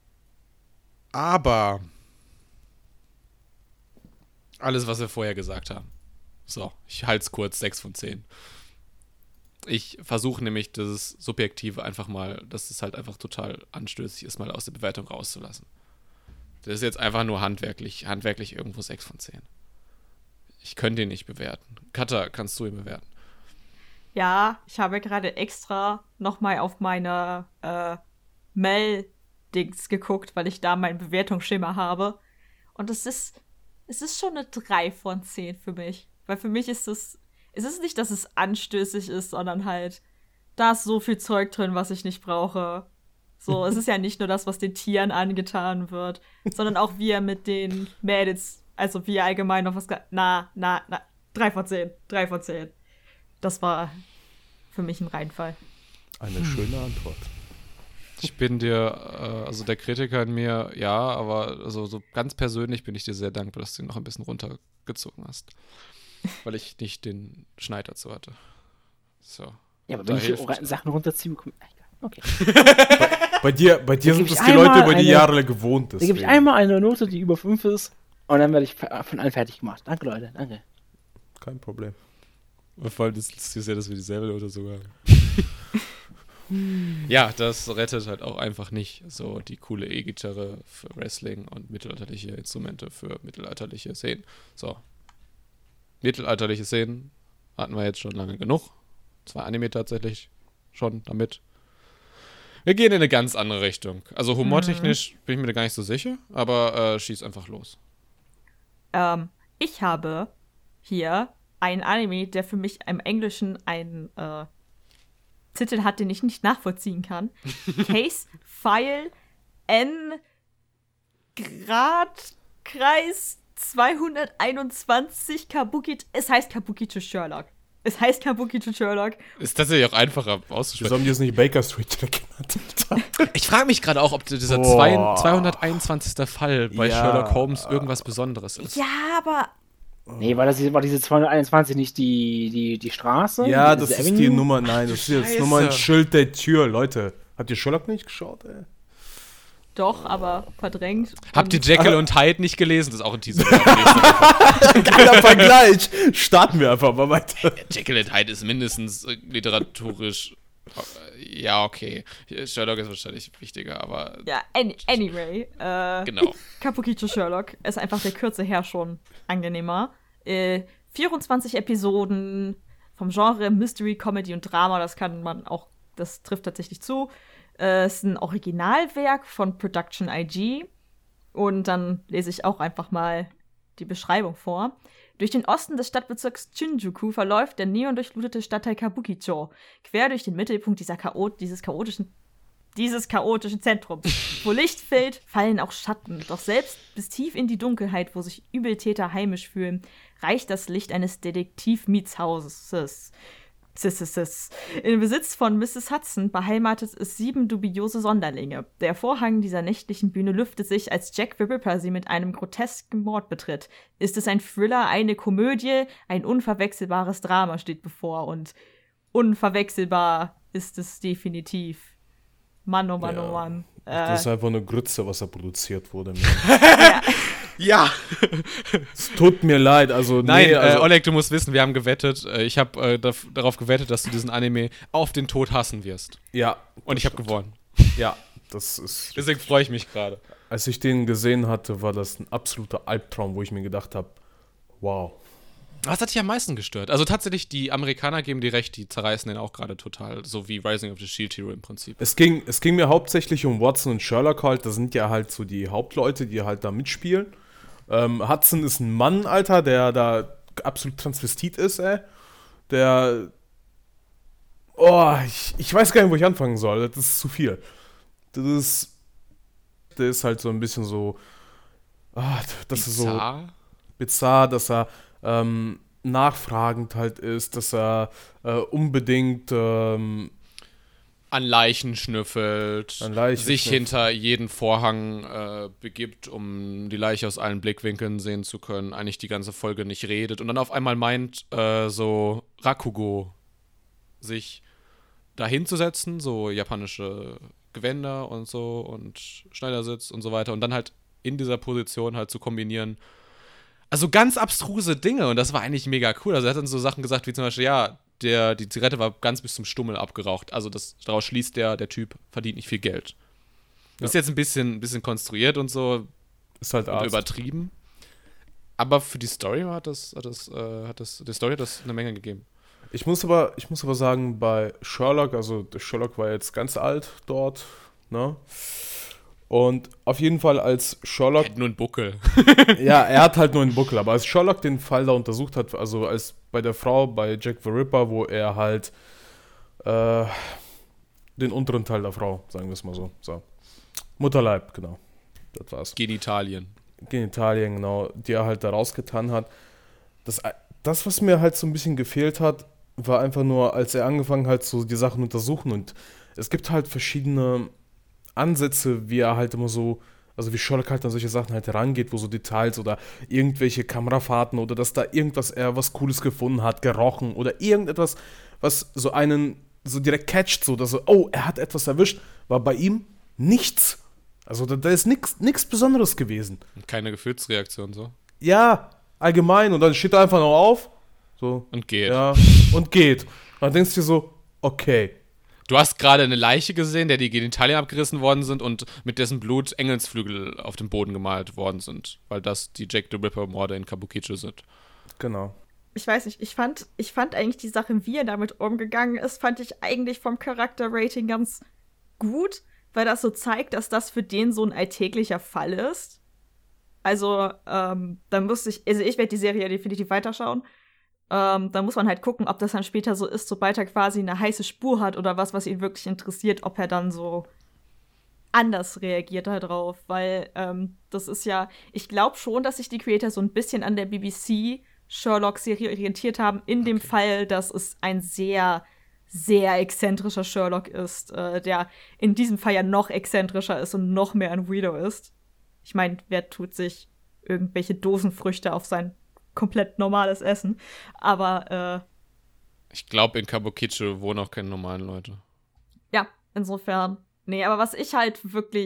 aber alles, was wir vorher gesagt haben. So, ich halte es kurz, sechs von zehn. Ich versuche nämlich das Subjektive einfach mal, dass es halt einfach total anstößig ist, mal aus der Bewertung rauszulassen. Das ist jetzt einfach nur handwerklich, handwerklich irgendwo sechs von zehn. Ich könnte ihn nicht bewerten. Katha, kannst du ihn bewerten? Ja, ich habe gerade extra nochmal auf meine äh, Mel-Dings geguckt, weil ich da mein Bewertungsschema habe. Und es ist, es ist schon eine drei von zehn für mich. Weil für mich ist es, es ist nicht, dass es anstößig ist, sondern halt, da ist so viel Zeug drin, was ich nicht brauche. So, es ist ja nicht nur das, was den Tieren angetan wird, sondern auch wie er mit den Mädels, also wie er allgemein noch was, ge- na, na, na, drei von zehn, drei von zehn. Das war für mich ein Reinfall. Eine schöne Antwort. Ich bin dir, äh, also der Kritiker in mir, ja, aber also so ganz persönlich bin ich dir sehr dankbar, dass du ihn noch ein bisschen runtergezogen hast. Weil ich nicht den Schneid dazu hatte. So. ja, aber Da wenn ich hilft- hier Sachen runterziehe, komm- okay. Bei dir, bei dir Da sind geb das ich die Leute einmal über die eine- Jahre gewohnt. Da gebe ich deswegen. einmal eine Note, die über fünf ist, und dann werde ich von allen fertig gemacht. Danke, Leute, danke. Kein Problem. Vor allem das ist ja, dass wir dieselbe oder sogar. Ja, das rettet halt auch einfach nicht so die coole E-Gitarre für Wrestling und mittelalterliche Instrumente für mittelalterliche Szenen. So. Mittelalterliche Szenen hatten wir jetzt schon lange genug. Zwei Anime tatsächlich schon damit. Wir gehen in eine ganz andere Richtung. Also humortechnisch bin ich mir da gar nicht so sicher, aber äh, schieß einfach los. Ähm, ich habe hier einen Anime, der für mich im Englischen einen äh, Titel hat, den ich nicht nachvollziehen kann. Case File N Gradkreis zweihunderteinundzwanzig Kabuki. Es heißt Kabuki to Sherlock. Es heißt Kabuki to Sherlock. Ist tatsächlich auch einfacher Wieso auszusprechen. haben die das nicht Baker Street genannt? Alter? Ich frage mich gerade auch, ob dieser Boah. zwei- zweihunderteinundzwanzigste Fall bei Ja. Sherlock Holmes irgendwas Besonderes ist. Ja, aber Nee, war, das, war diese zweihunderteinundzwanzig nicht die, die, die Straße? Ja, Diese das ist Avenue? die Nummer, nein, das ist jetzt Scheiße. Nummer ein Schild der Tür, Leute. Habt ihr Sherlock nicht geschaut, ey? doch, aber verdrängt. Habt ihr Und- Jekyll und Hyde nicht gelesen? Das ist auch ein Teaser. Geiler Vergleich. Starten wir einfach mal weiter. Jekyll und Hyde ist mindestens äh, literatorisch. äh, Ja, okay. Sherlock ist wahrscheinlich wichtiger, aber. Ja, any, anyway. Äh, Genau. Kabukicho Sherlock ist einfach der Kürze her schon angenehmer. Äh, vierundzwanzig Episoden vom Genre Mystery, Comedy und Drama, das kann man auch, das trifft tatsächlich zu. Äh, ist ein Originalwerk von Production I G. Und dann lese ich auch einfach mal die Beschreibung vor. Durch den Osten des Stadtbezirks Shinjuku verläuft der neondurchflutete Stadtteil Kabukicho, quer durch den Mittelpunkt dieser Chaot dieses chaotischen dieses chaotischen Zentrums. Wo Licht fällt, fallen auch Schatten. Doch selbst bis tief in die Dunkelheit, wo sich Übeltäter heimisch fühlen, reicht das Licht eines Detektiv-Mietshauses. In Besitz von Misses Hudson beheimatet es sieben dubiose Sonderlinge. Der Vorhang dieser nächtlichen Bühne lüftet sich, als Jack the Ripper sie mit einem grotesken Mord betritt. Ist es ein Thriller, eine Komödie? Ein unverwechselbares Drama steht bevor. Und unverwechselbar ist es definitiv. Mann, oh Mann, Ja. oh Mann. Das ist Äh, einfach eine Grütze, was da produziert wurde. Ja! Es tut mir leid, also Nein, nee, also, äh, Oleg, du musst wissen, wir haben gewettet. Äh, ich habe äh, daf- darauf gewettet, dass du diesen Anime auf den Tod hassen wirst. ja, Und ich habe gewonnen. ja, das ist. Deswegen freue ich mich gerade. Als ich den gesehen hatte, war das ein absoluter Albtraum, wo ich mir gedacht habe, wow. Was hat dich am meisten gestört? Also tatsächlich, die Amerikaner geben dir recht, die zerreißen den auch gerade total, so wie Rising of the Shield Hero im Prinzip. Es ging, es ging mir hauptsächlich um Watson und Sherlock halt. Das sind ja halt so die Hauptleute, die halt da mitspielen. Ähm, Hudson ist ein Mann, Alter, der da absolut Transvestit ist, ey. Der. Oh, ich, ich weiß gar nicht, wo ich anfangen soll. Das ist zu viel. Das ist. Der ist halt so ein bisschen so. Ah, das ist so Bizarr. bizarr, dass er ähm, nachfragend halt ist, dass er äh, unbedingt. Ähm, An Leichen schnüffelt, An Leichen sich schnüffelt. hinter jeden Vorhang äh, begibt, um die Leiche aus allen Blickwinkeln sehen zu können, eigentlich die ganze Folge nicht redet und dann auf einmal meint, äh, so Rakugo sich da hinzusetzen, so japanische Gewänder und so und Schneidersitz und so weiter und dann halt in dieser Position halt zu kombinieren. Also ganz abstruse Dinge und das war eigentlich mega cool. Also er hat dann so Sachen gesagt wie zum Beispiel, ja, der, die Zigarette war ganz bis zum Stummel abgeraucht. Also das, daraus schließt der, der Typ verdient nicht viel Geld. Das ist jetzt ein bisschen, ein bisschen konstruiert und so ist halt und Arzt. übertrieben. Aber für die Story hat das, hat das, äh, hat das, der Story hat das eine Menge gegeben. Ich muss aber, ich muss aber sagen, bei Sherlock, also der Sherlock war jetzt ganz alt dort, ne? Und auf jeden Fall als Sherlock, Hat nur einen Buckel. ja, er hat halt nur einen Buckel, aber als Sherlock den Fall da untersucht hat, also als bei der Frau, bei Jack the Ripper, wo er halt äh, den unteren Teil der Frau, sagen wir es mal so, so. Mutterleib, genau, das war's. Genitalien. Genitalien, genau, die er halt da rausgetan hat. Das, das, was mir halt so ein bisschen gefehlt hat, war einfach nur, als er angefangen hat, so die Sachen untersuchen und es gibt halt verschiedene Ansätze, wie er halt immer so, also wie Sherlock halt an solche Sachen halt herangeht, wo so Details oder irgendwelche Kamerafahrten oder dass da irgendwas er was Cooles gefunden hat, gerochen oder irgendetwas, was so einen so direkt catcht, so dass so, oh, er hat etwas erwischt, war bei ihm nichts. Also da, da ist nichts Besonderes gewesen. Und keine Gefühlsreaktion so. Ja, allgemein. Und dann steht er einfach noch auf. So. Und geht. Ja, und geht. Und dann denkst du dir so, okay. Du hast gerade eine Leiche gesehen, der die Genitalien abgerissen worden sind und mit dessen Blut Engelsflügel auf dem Boden gemalt worden sind. Weil das die Jack the Ripper-Morde in Kabukicho sind. Genau. Ich weiß nicht, ich fand, ich fand eigentlich die Sache, wie er damit umgegangen ist, fand ich eigentlich vom Charakter-Rating ganz gut, weil das so zeigt, dass das für den so ein alltäglicher Fall ist. Also, ähm, da musste ich, also ich werde die Serie definitiv weiterschauen. Ähm, da muss man halt gucken, ob das dann später so ist, sobald er quasi eine heiße Spur hat oder was, was ihn wirklich interessiert, ob er dann so anders reagiert darauf, weil ähm, das ist ja, ich glaube schon, dass sich die Creator so ein bisschen an der B B C Sherlock-Serie orientiert haben, in dem Okay. Fall, dass es ein sehr, sehr exzentrischer Sherlock ist, äh, der in diesem Fall ja noch exzentrischer ist und noch mehr ein Weirdo ist. Ich meine, wer tut sich irgendwelche Dosenfrüchte auf sein komplett normales Essen? Aber äh, Ich glaube, in Kabukicho wohnen auch keine normalen Leute. ja, insofern. Nee, aber was ich halt wirklich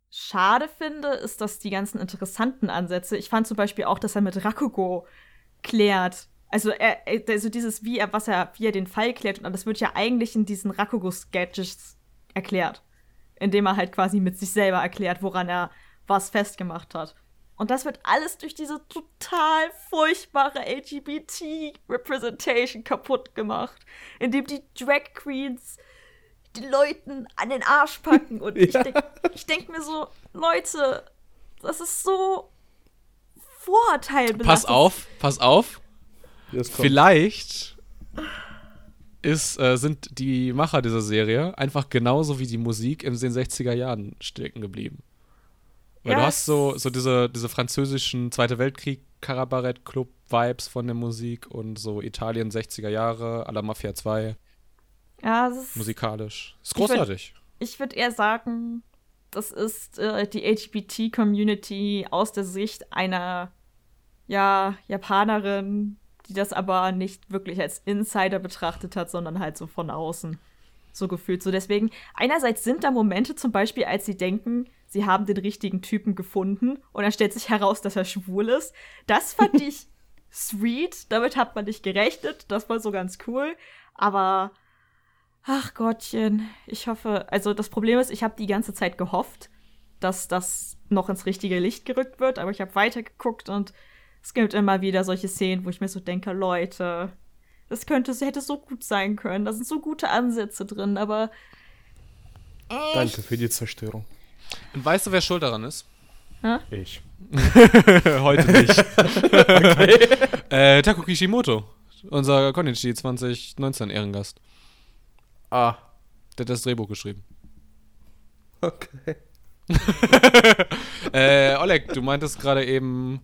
schade finde, ist, dass die ganzen interessanten Ansätze, ich fand zum Beispiel auch, dass er mit Rakugo klärt, also er, also dieses, wie er, was er, wie er den Fall klärt, und das wird ja eigentlich in diesen Rakugo-Sketches erklärt, indem er halt quasi mit sich selber erklärt, woran er was festgemacht hat. Und das wird alles durch diese total furchtbare L G B T-Representation kaputt gemacht, indem die Drag Queens die Leuten an den Arsch packen. Und ja. ich denke ich denk mir so, Leute, das ist so vorurteilbelastet. Pass auf, pass auf. Vielleicht ist, äh, sind die Macher dieser Serie einfach genauso wie die Musik in den sechziger Jahren stecken geblieben. Weil yes. du hast so, so diese, diese französischen Zweite Weltkrieg-Kabarett-Club-Vibes von der Musik und so Italien sechziger Jahre, à la Mafia zwei. Ja, das ist musikalisch. Ist großartig. Ich würde würd eher sagen, das ist äh, die L G B T-Community aus der Sicht einer, ja, Japanerin, die das aber nicht wirklich als Insider betrachtet hat, sondern halt so von außen. So gefühlt. So deswegen, einerseits sind da Momente zum Beispiel, als sie denken, sie haben den richtigen Typen gefunden und dann stellt sich heraus, dass er schwul ist. Das fand ich sweet. Damit hat man nicht gerechnet. Das war so ganz cool. Aber, ach Gottchen, ich hoffe, also das Problem ist, ich habe die ganze Zeit gehofft, dass das noch ins richtige Licht gerückt wird, aber ich habe weitergeguckt und es gibt immer wieder solche Szenen, wo ich mir so denke, Leute, das könnte, hätte so gut sein können. Da sind so gute Ansätze drin, aber echt. Danke für die Zerstörung. Und weißt du, wer schuld daran ist? Hä? Ich. Heute nicht. Okay. äh, Taku Kishimoto, unser Konichi zwanzig neunzehn Ehrengast. Ah. Der hat das Drehbuch geschrieben. Okay. äh, Oleg, du meintest gerade eben,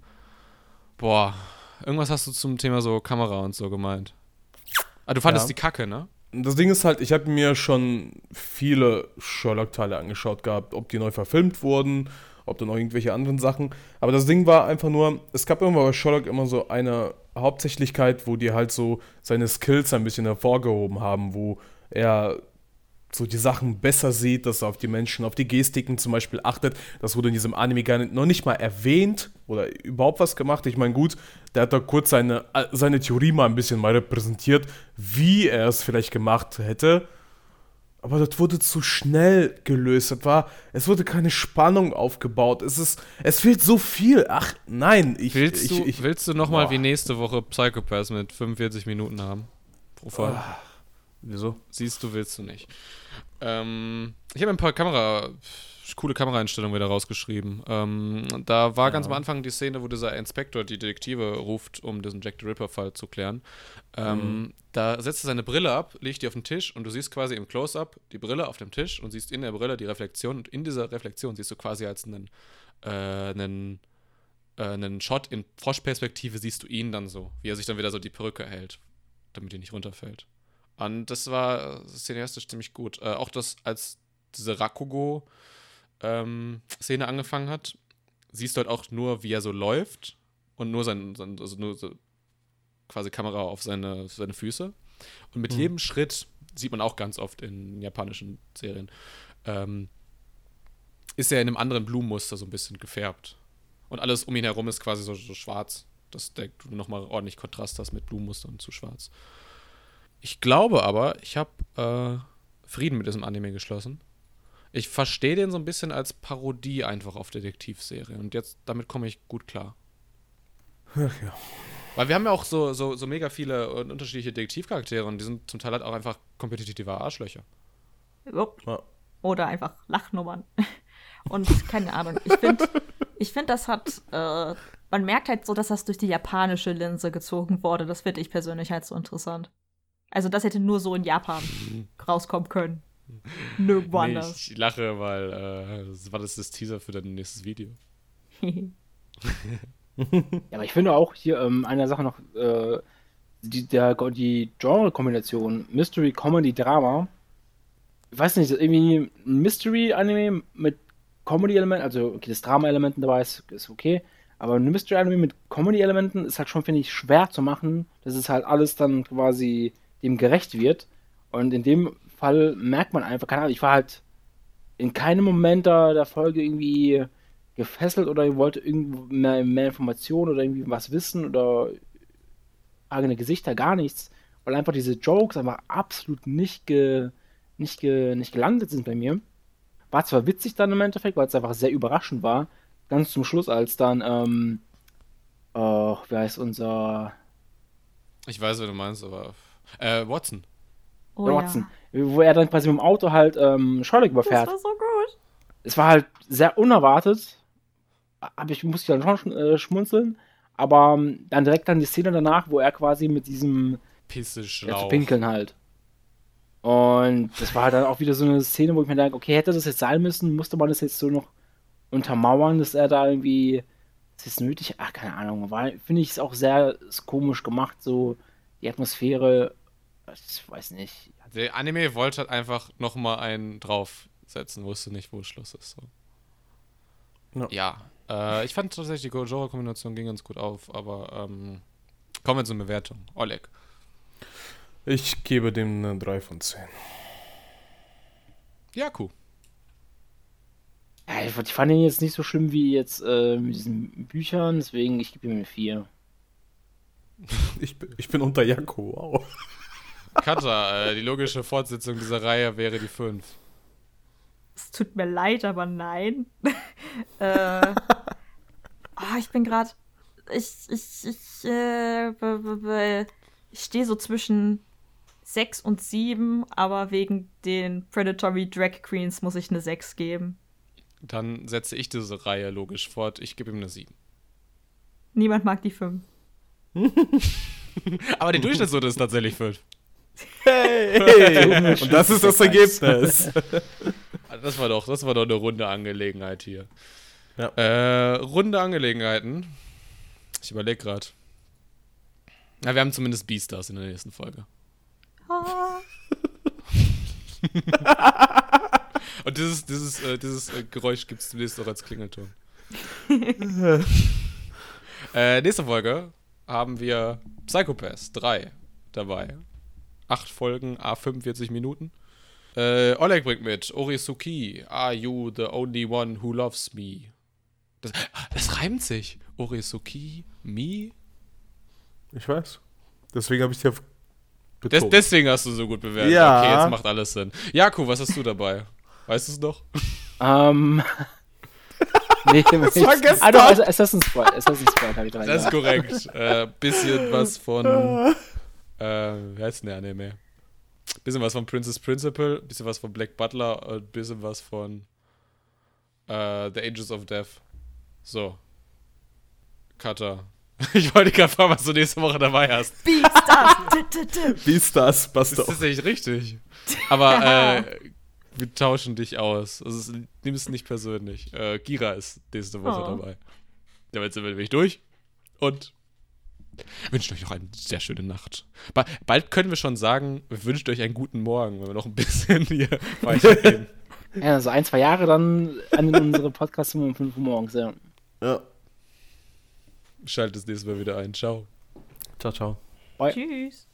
boah, irgendwas hast du zum Thema so Kamera und so gemeint. Ah, du fandest Ja. die Kacke, ne? Das Ding ist halt, ich habe mir schon viele Sherlock-Teile angeschaut gehabt, ob die neu verfilmt wurden, ob da noch irgendwelche anderen Sachen. Aber das Ding war einfach nur, es gab irgendwann bei Sherlock immer so eine Hauptsächlichkeit, wo die halt so seine Skills ein bisschen hervorgehoben haben, wo er so die Sachen besser sieht, dass er auf die Menschen, auf die Gestiken zum Beispiel achtet. Das wurde in diesem Anime gar nicht, noch nicht mal erwähnt oder überhaupt was gemacht. Ich meine, gut, der hat da kurz seine, seine Theorie mal ein bisschen mal repräsentiert, wie er es vielleicht gemacht hätte. Aber das wurde zu schnell gelöst. Das war, es wurde keine Spannung aufgebaut. Es ist, es fehlt so viel. Ach, nein. Ich, willst, ich, du, ich, willst du nochmal wie nächste Woche Psychopaths mit fünfundvierzig Minuten haben? Pro Folge? Oh, wieso? Siehst du, willst du nicht. Ähm, ich habe ein paar Kamera, coole Kameraeinstellungen wieder rausgeschrieben. Ähm, da war ja. ganz am Anfang die Szene, wo dieser Inspektor die Detektive ruft, um diesen Jack the Ripper-Fall zu klären. Ähm, mhm. Da setzt er seine Brille ab, legt die auf den Tisch und du siehst quasi im Close-Up die Brille auf dem Tisch und siehst in der Brille die Reflexion. Und in dieser Reflexion siehst du quasi als einen, äh, einen, äh, einen Shot in Froschperspektive, siehst du ihn dann so, wie er sich dann wieder so die Perücke hält, damit die nicht runterfällt. Und das war cineastisch ziemlich gut. Äh, auch das, als diese Rakugo ähm, Szene angefangen hat, siehst du halt auch nur, wie er so läuft und nur sein, sein also nur so quasi Kamera auf seine, seine Füße. Und mit mhm. jedem Schritt, sieht man auch ganz oft in japanischen Serien, ähm, ist er in einem anderen Blumenmuster so ein bisschen gefärbt. Und alles um ihn herum ist quasi so, so schwarz, dass der, du nochmal ordentlich Kontrast hast mit Blumenmuster und zu schwarz. Ich glaube aber, ich habe äh, Frieden mit diesem Anime geschlossen. Ich verstehe den so ein bisschen als Parodie einfach auf Detektivserie. Und jetzt, damit komme ich gut klar. Ach ja. Weil wir haben ja auch so, so, so mega viele und unterschiedliche Detektivcharaktere und die sind zum Teil halt auch einfach kompetitive Arschlöcher. Ja. Oder einfach Lachnummern. Und keine Ahnung, ich finde, ich find, das hat, äh, man merkt halt so, dass das durch die japanische Linse gezogen wurde. Das finde ich persönlich halt so interessant. Also das hätte nur so in Japan rauskommen können. Nirgendwo nee, anders. Ich lache, weil äh, das war das das Teaser für dein nächstes Video. Ja, aber ich finde auch hier ähm, eine Sache noch, äh, die, der, die Genre-Kombination Mystery, Comedy, Drama. Ich weiß nicht, irgendwie ein Mystery-Anime mit Comedy-Elementen, also okay, das Drama-Elementen dabei ist, ist okay, aber ein Mystery-Anime mit Comedy-Elementen ist halt schon, finde ich, schwer zu machen, dass es halt alles dann quasi dem gerecht wird. Und in dem Fall merkt man einfach, keine Ahnung, ich war halt in keinem Moment da der Folge irgendwie gefesselt oder wollte irgendwie mehr, mehr Informationen oder irgendwie was wissen oder eigene Gesichter, gar nichts. Weil einfach diese Jokes einfach absolut nicht, ge, nicht, ge, nicht gelandet sind bei mir. War zwar witzig dann im Endeffekt, weil es einfach sehr überraschend war. Ganz zum Schluss, als dann, ähm, oh, wer heißt unser Ich weiß, was du meinst, aber. Äh, Watson. Oh der ja. Watson, wo er dann quasi mit dem Auto halt ähm, Sherlock Das überfährt. war so gut. Es war halt sehr unerwartet, aber ich musste dann schon äh, schmunzeln. Aber ähm, dann direkt dann die Szene danach, wo er quasi mit diesem Pisse ja, zu schlau. pinkeln halt. Und das war halt dann auch wieder so eine Szene, wo ich mir denke, okay, hätte das jetzt sein müssen, musste man das jetzt so noch untermauern, dass er da irgendwie, ist das nötig? Ach, keine Ahnung, war, finde ich es auch sehr komisch gemacht, so die Atmosphäre, ich weiß nicht. Der Anime wollte halt einfach nochmal einen draufsetzen, wusste nicht, wo Schluss ist. So. Ja. Ja, äh, ich fand tatsächlich die Genre-Kombination ging ganz gut auf, aber ähm, kommen wir zur Bewertung. Oleg. Ich gebe dem eine drei von zehn. Ja, cool. Ja, ich, ich fand ihn jetzt nicht so schlimm wie jetzt äh, mit diesen Büchern, deswegen ich gebe ihm eine vier. Ich, bin- ich bin unter Janko, wow. Kata, äh, die logische Fortsetzung dieser Reihe wäre die fünf. Es tut mir leid, aber nein. äh, oh, ich bin gerade. Ich, ich, ich, äh, b- b- b- ich stehe so zwischen sechs und sieben, aber wegen den Predatory Drag Queens muss ich eine sechs geben. Dann setze ich diese Reihe logisch fort. Ich gebe ihm eine sieben. Niemand mag die fünf. Aber die Durchschnittsnote ist tatsächlich fünf. Hey! Und das ist das Ergebnis. Das war doch, das war doch eine runde Angelegenheit hier. Ja. Äh, runde Angelegenheiten. Ich überlege gerade. Ja, wir haben zumindest Beastars in der nächsten Folge. Ah. Und dieses, dieses, äh, dieses äh, Geräusch gibt es demnächst auch als Klingelton. äh, nächste Folge haben wir Psycho-Pass drei dabei. Acht Folgen, a fünfundvierzig Minuten. Äh, Oleg bringt mit Orisuki, Are You the Only One Who Loves Me? Das, das reimt sich. Orisuki, Me? Ich weiß. Deswegen habe ich dir Des, betont. deswegen hast du so gut bewertet. Ja. Okay, jetzt macht alles Sinn. Jaku, was hast du dabei? Weißt du es noch? Ähm. nee, das war gestern. Ah, doch, also Assassin's Creed. Assassin's Creed habe ich dran. Das ist Ja. korrekt. Äh, bisschen was von. Äh, wie heißt denn der Anime? Bisschen was von Princess Principal, bisschen was von Black Butler und bisschen was von äh, The Angels of Death. So. Cutter. Ich wollte gerade fragen, was du nächste Woche dabei hast. Beastars! Wie ist das? Passt Das doch. ist nicht richtig. Aber äh, wir tauschen dich aus. Also es- nimm es nicht persönlich. Äh, Gira ist nächste Woche Oh. dabei. Damit sind wir nämlich durch. Und wünscht euch noch eine sehr schöne Nacht. Ba- bald können wir schon sagen, wir wünschen euch einen guten Morgen, wenn wir noch ein bisschen hier weitergehen. Ja, so ein, zwei Jahre dann an unsere Podcasts um fünf Uhr morgens, ja. Ja. Schaltet das nächste Mal wieder ein. Ciao. Ciao, ciao. Bye. Tschüss.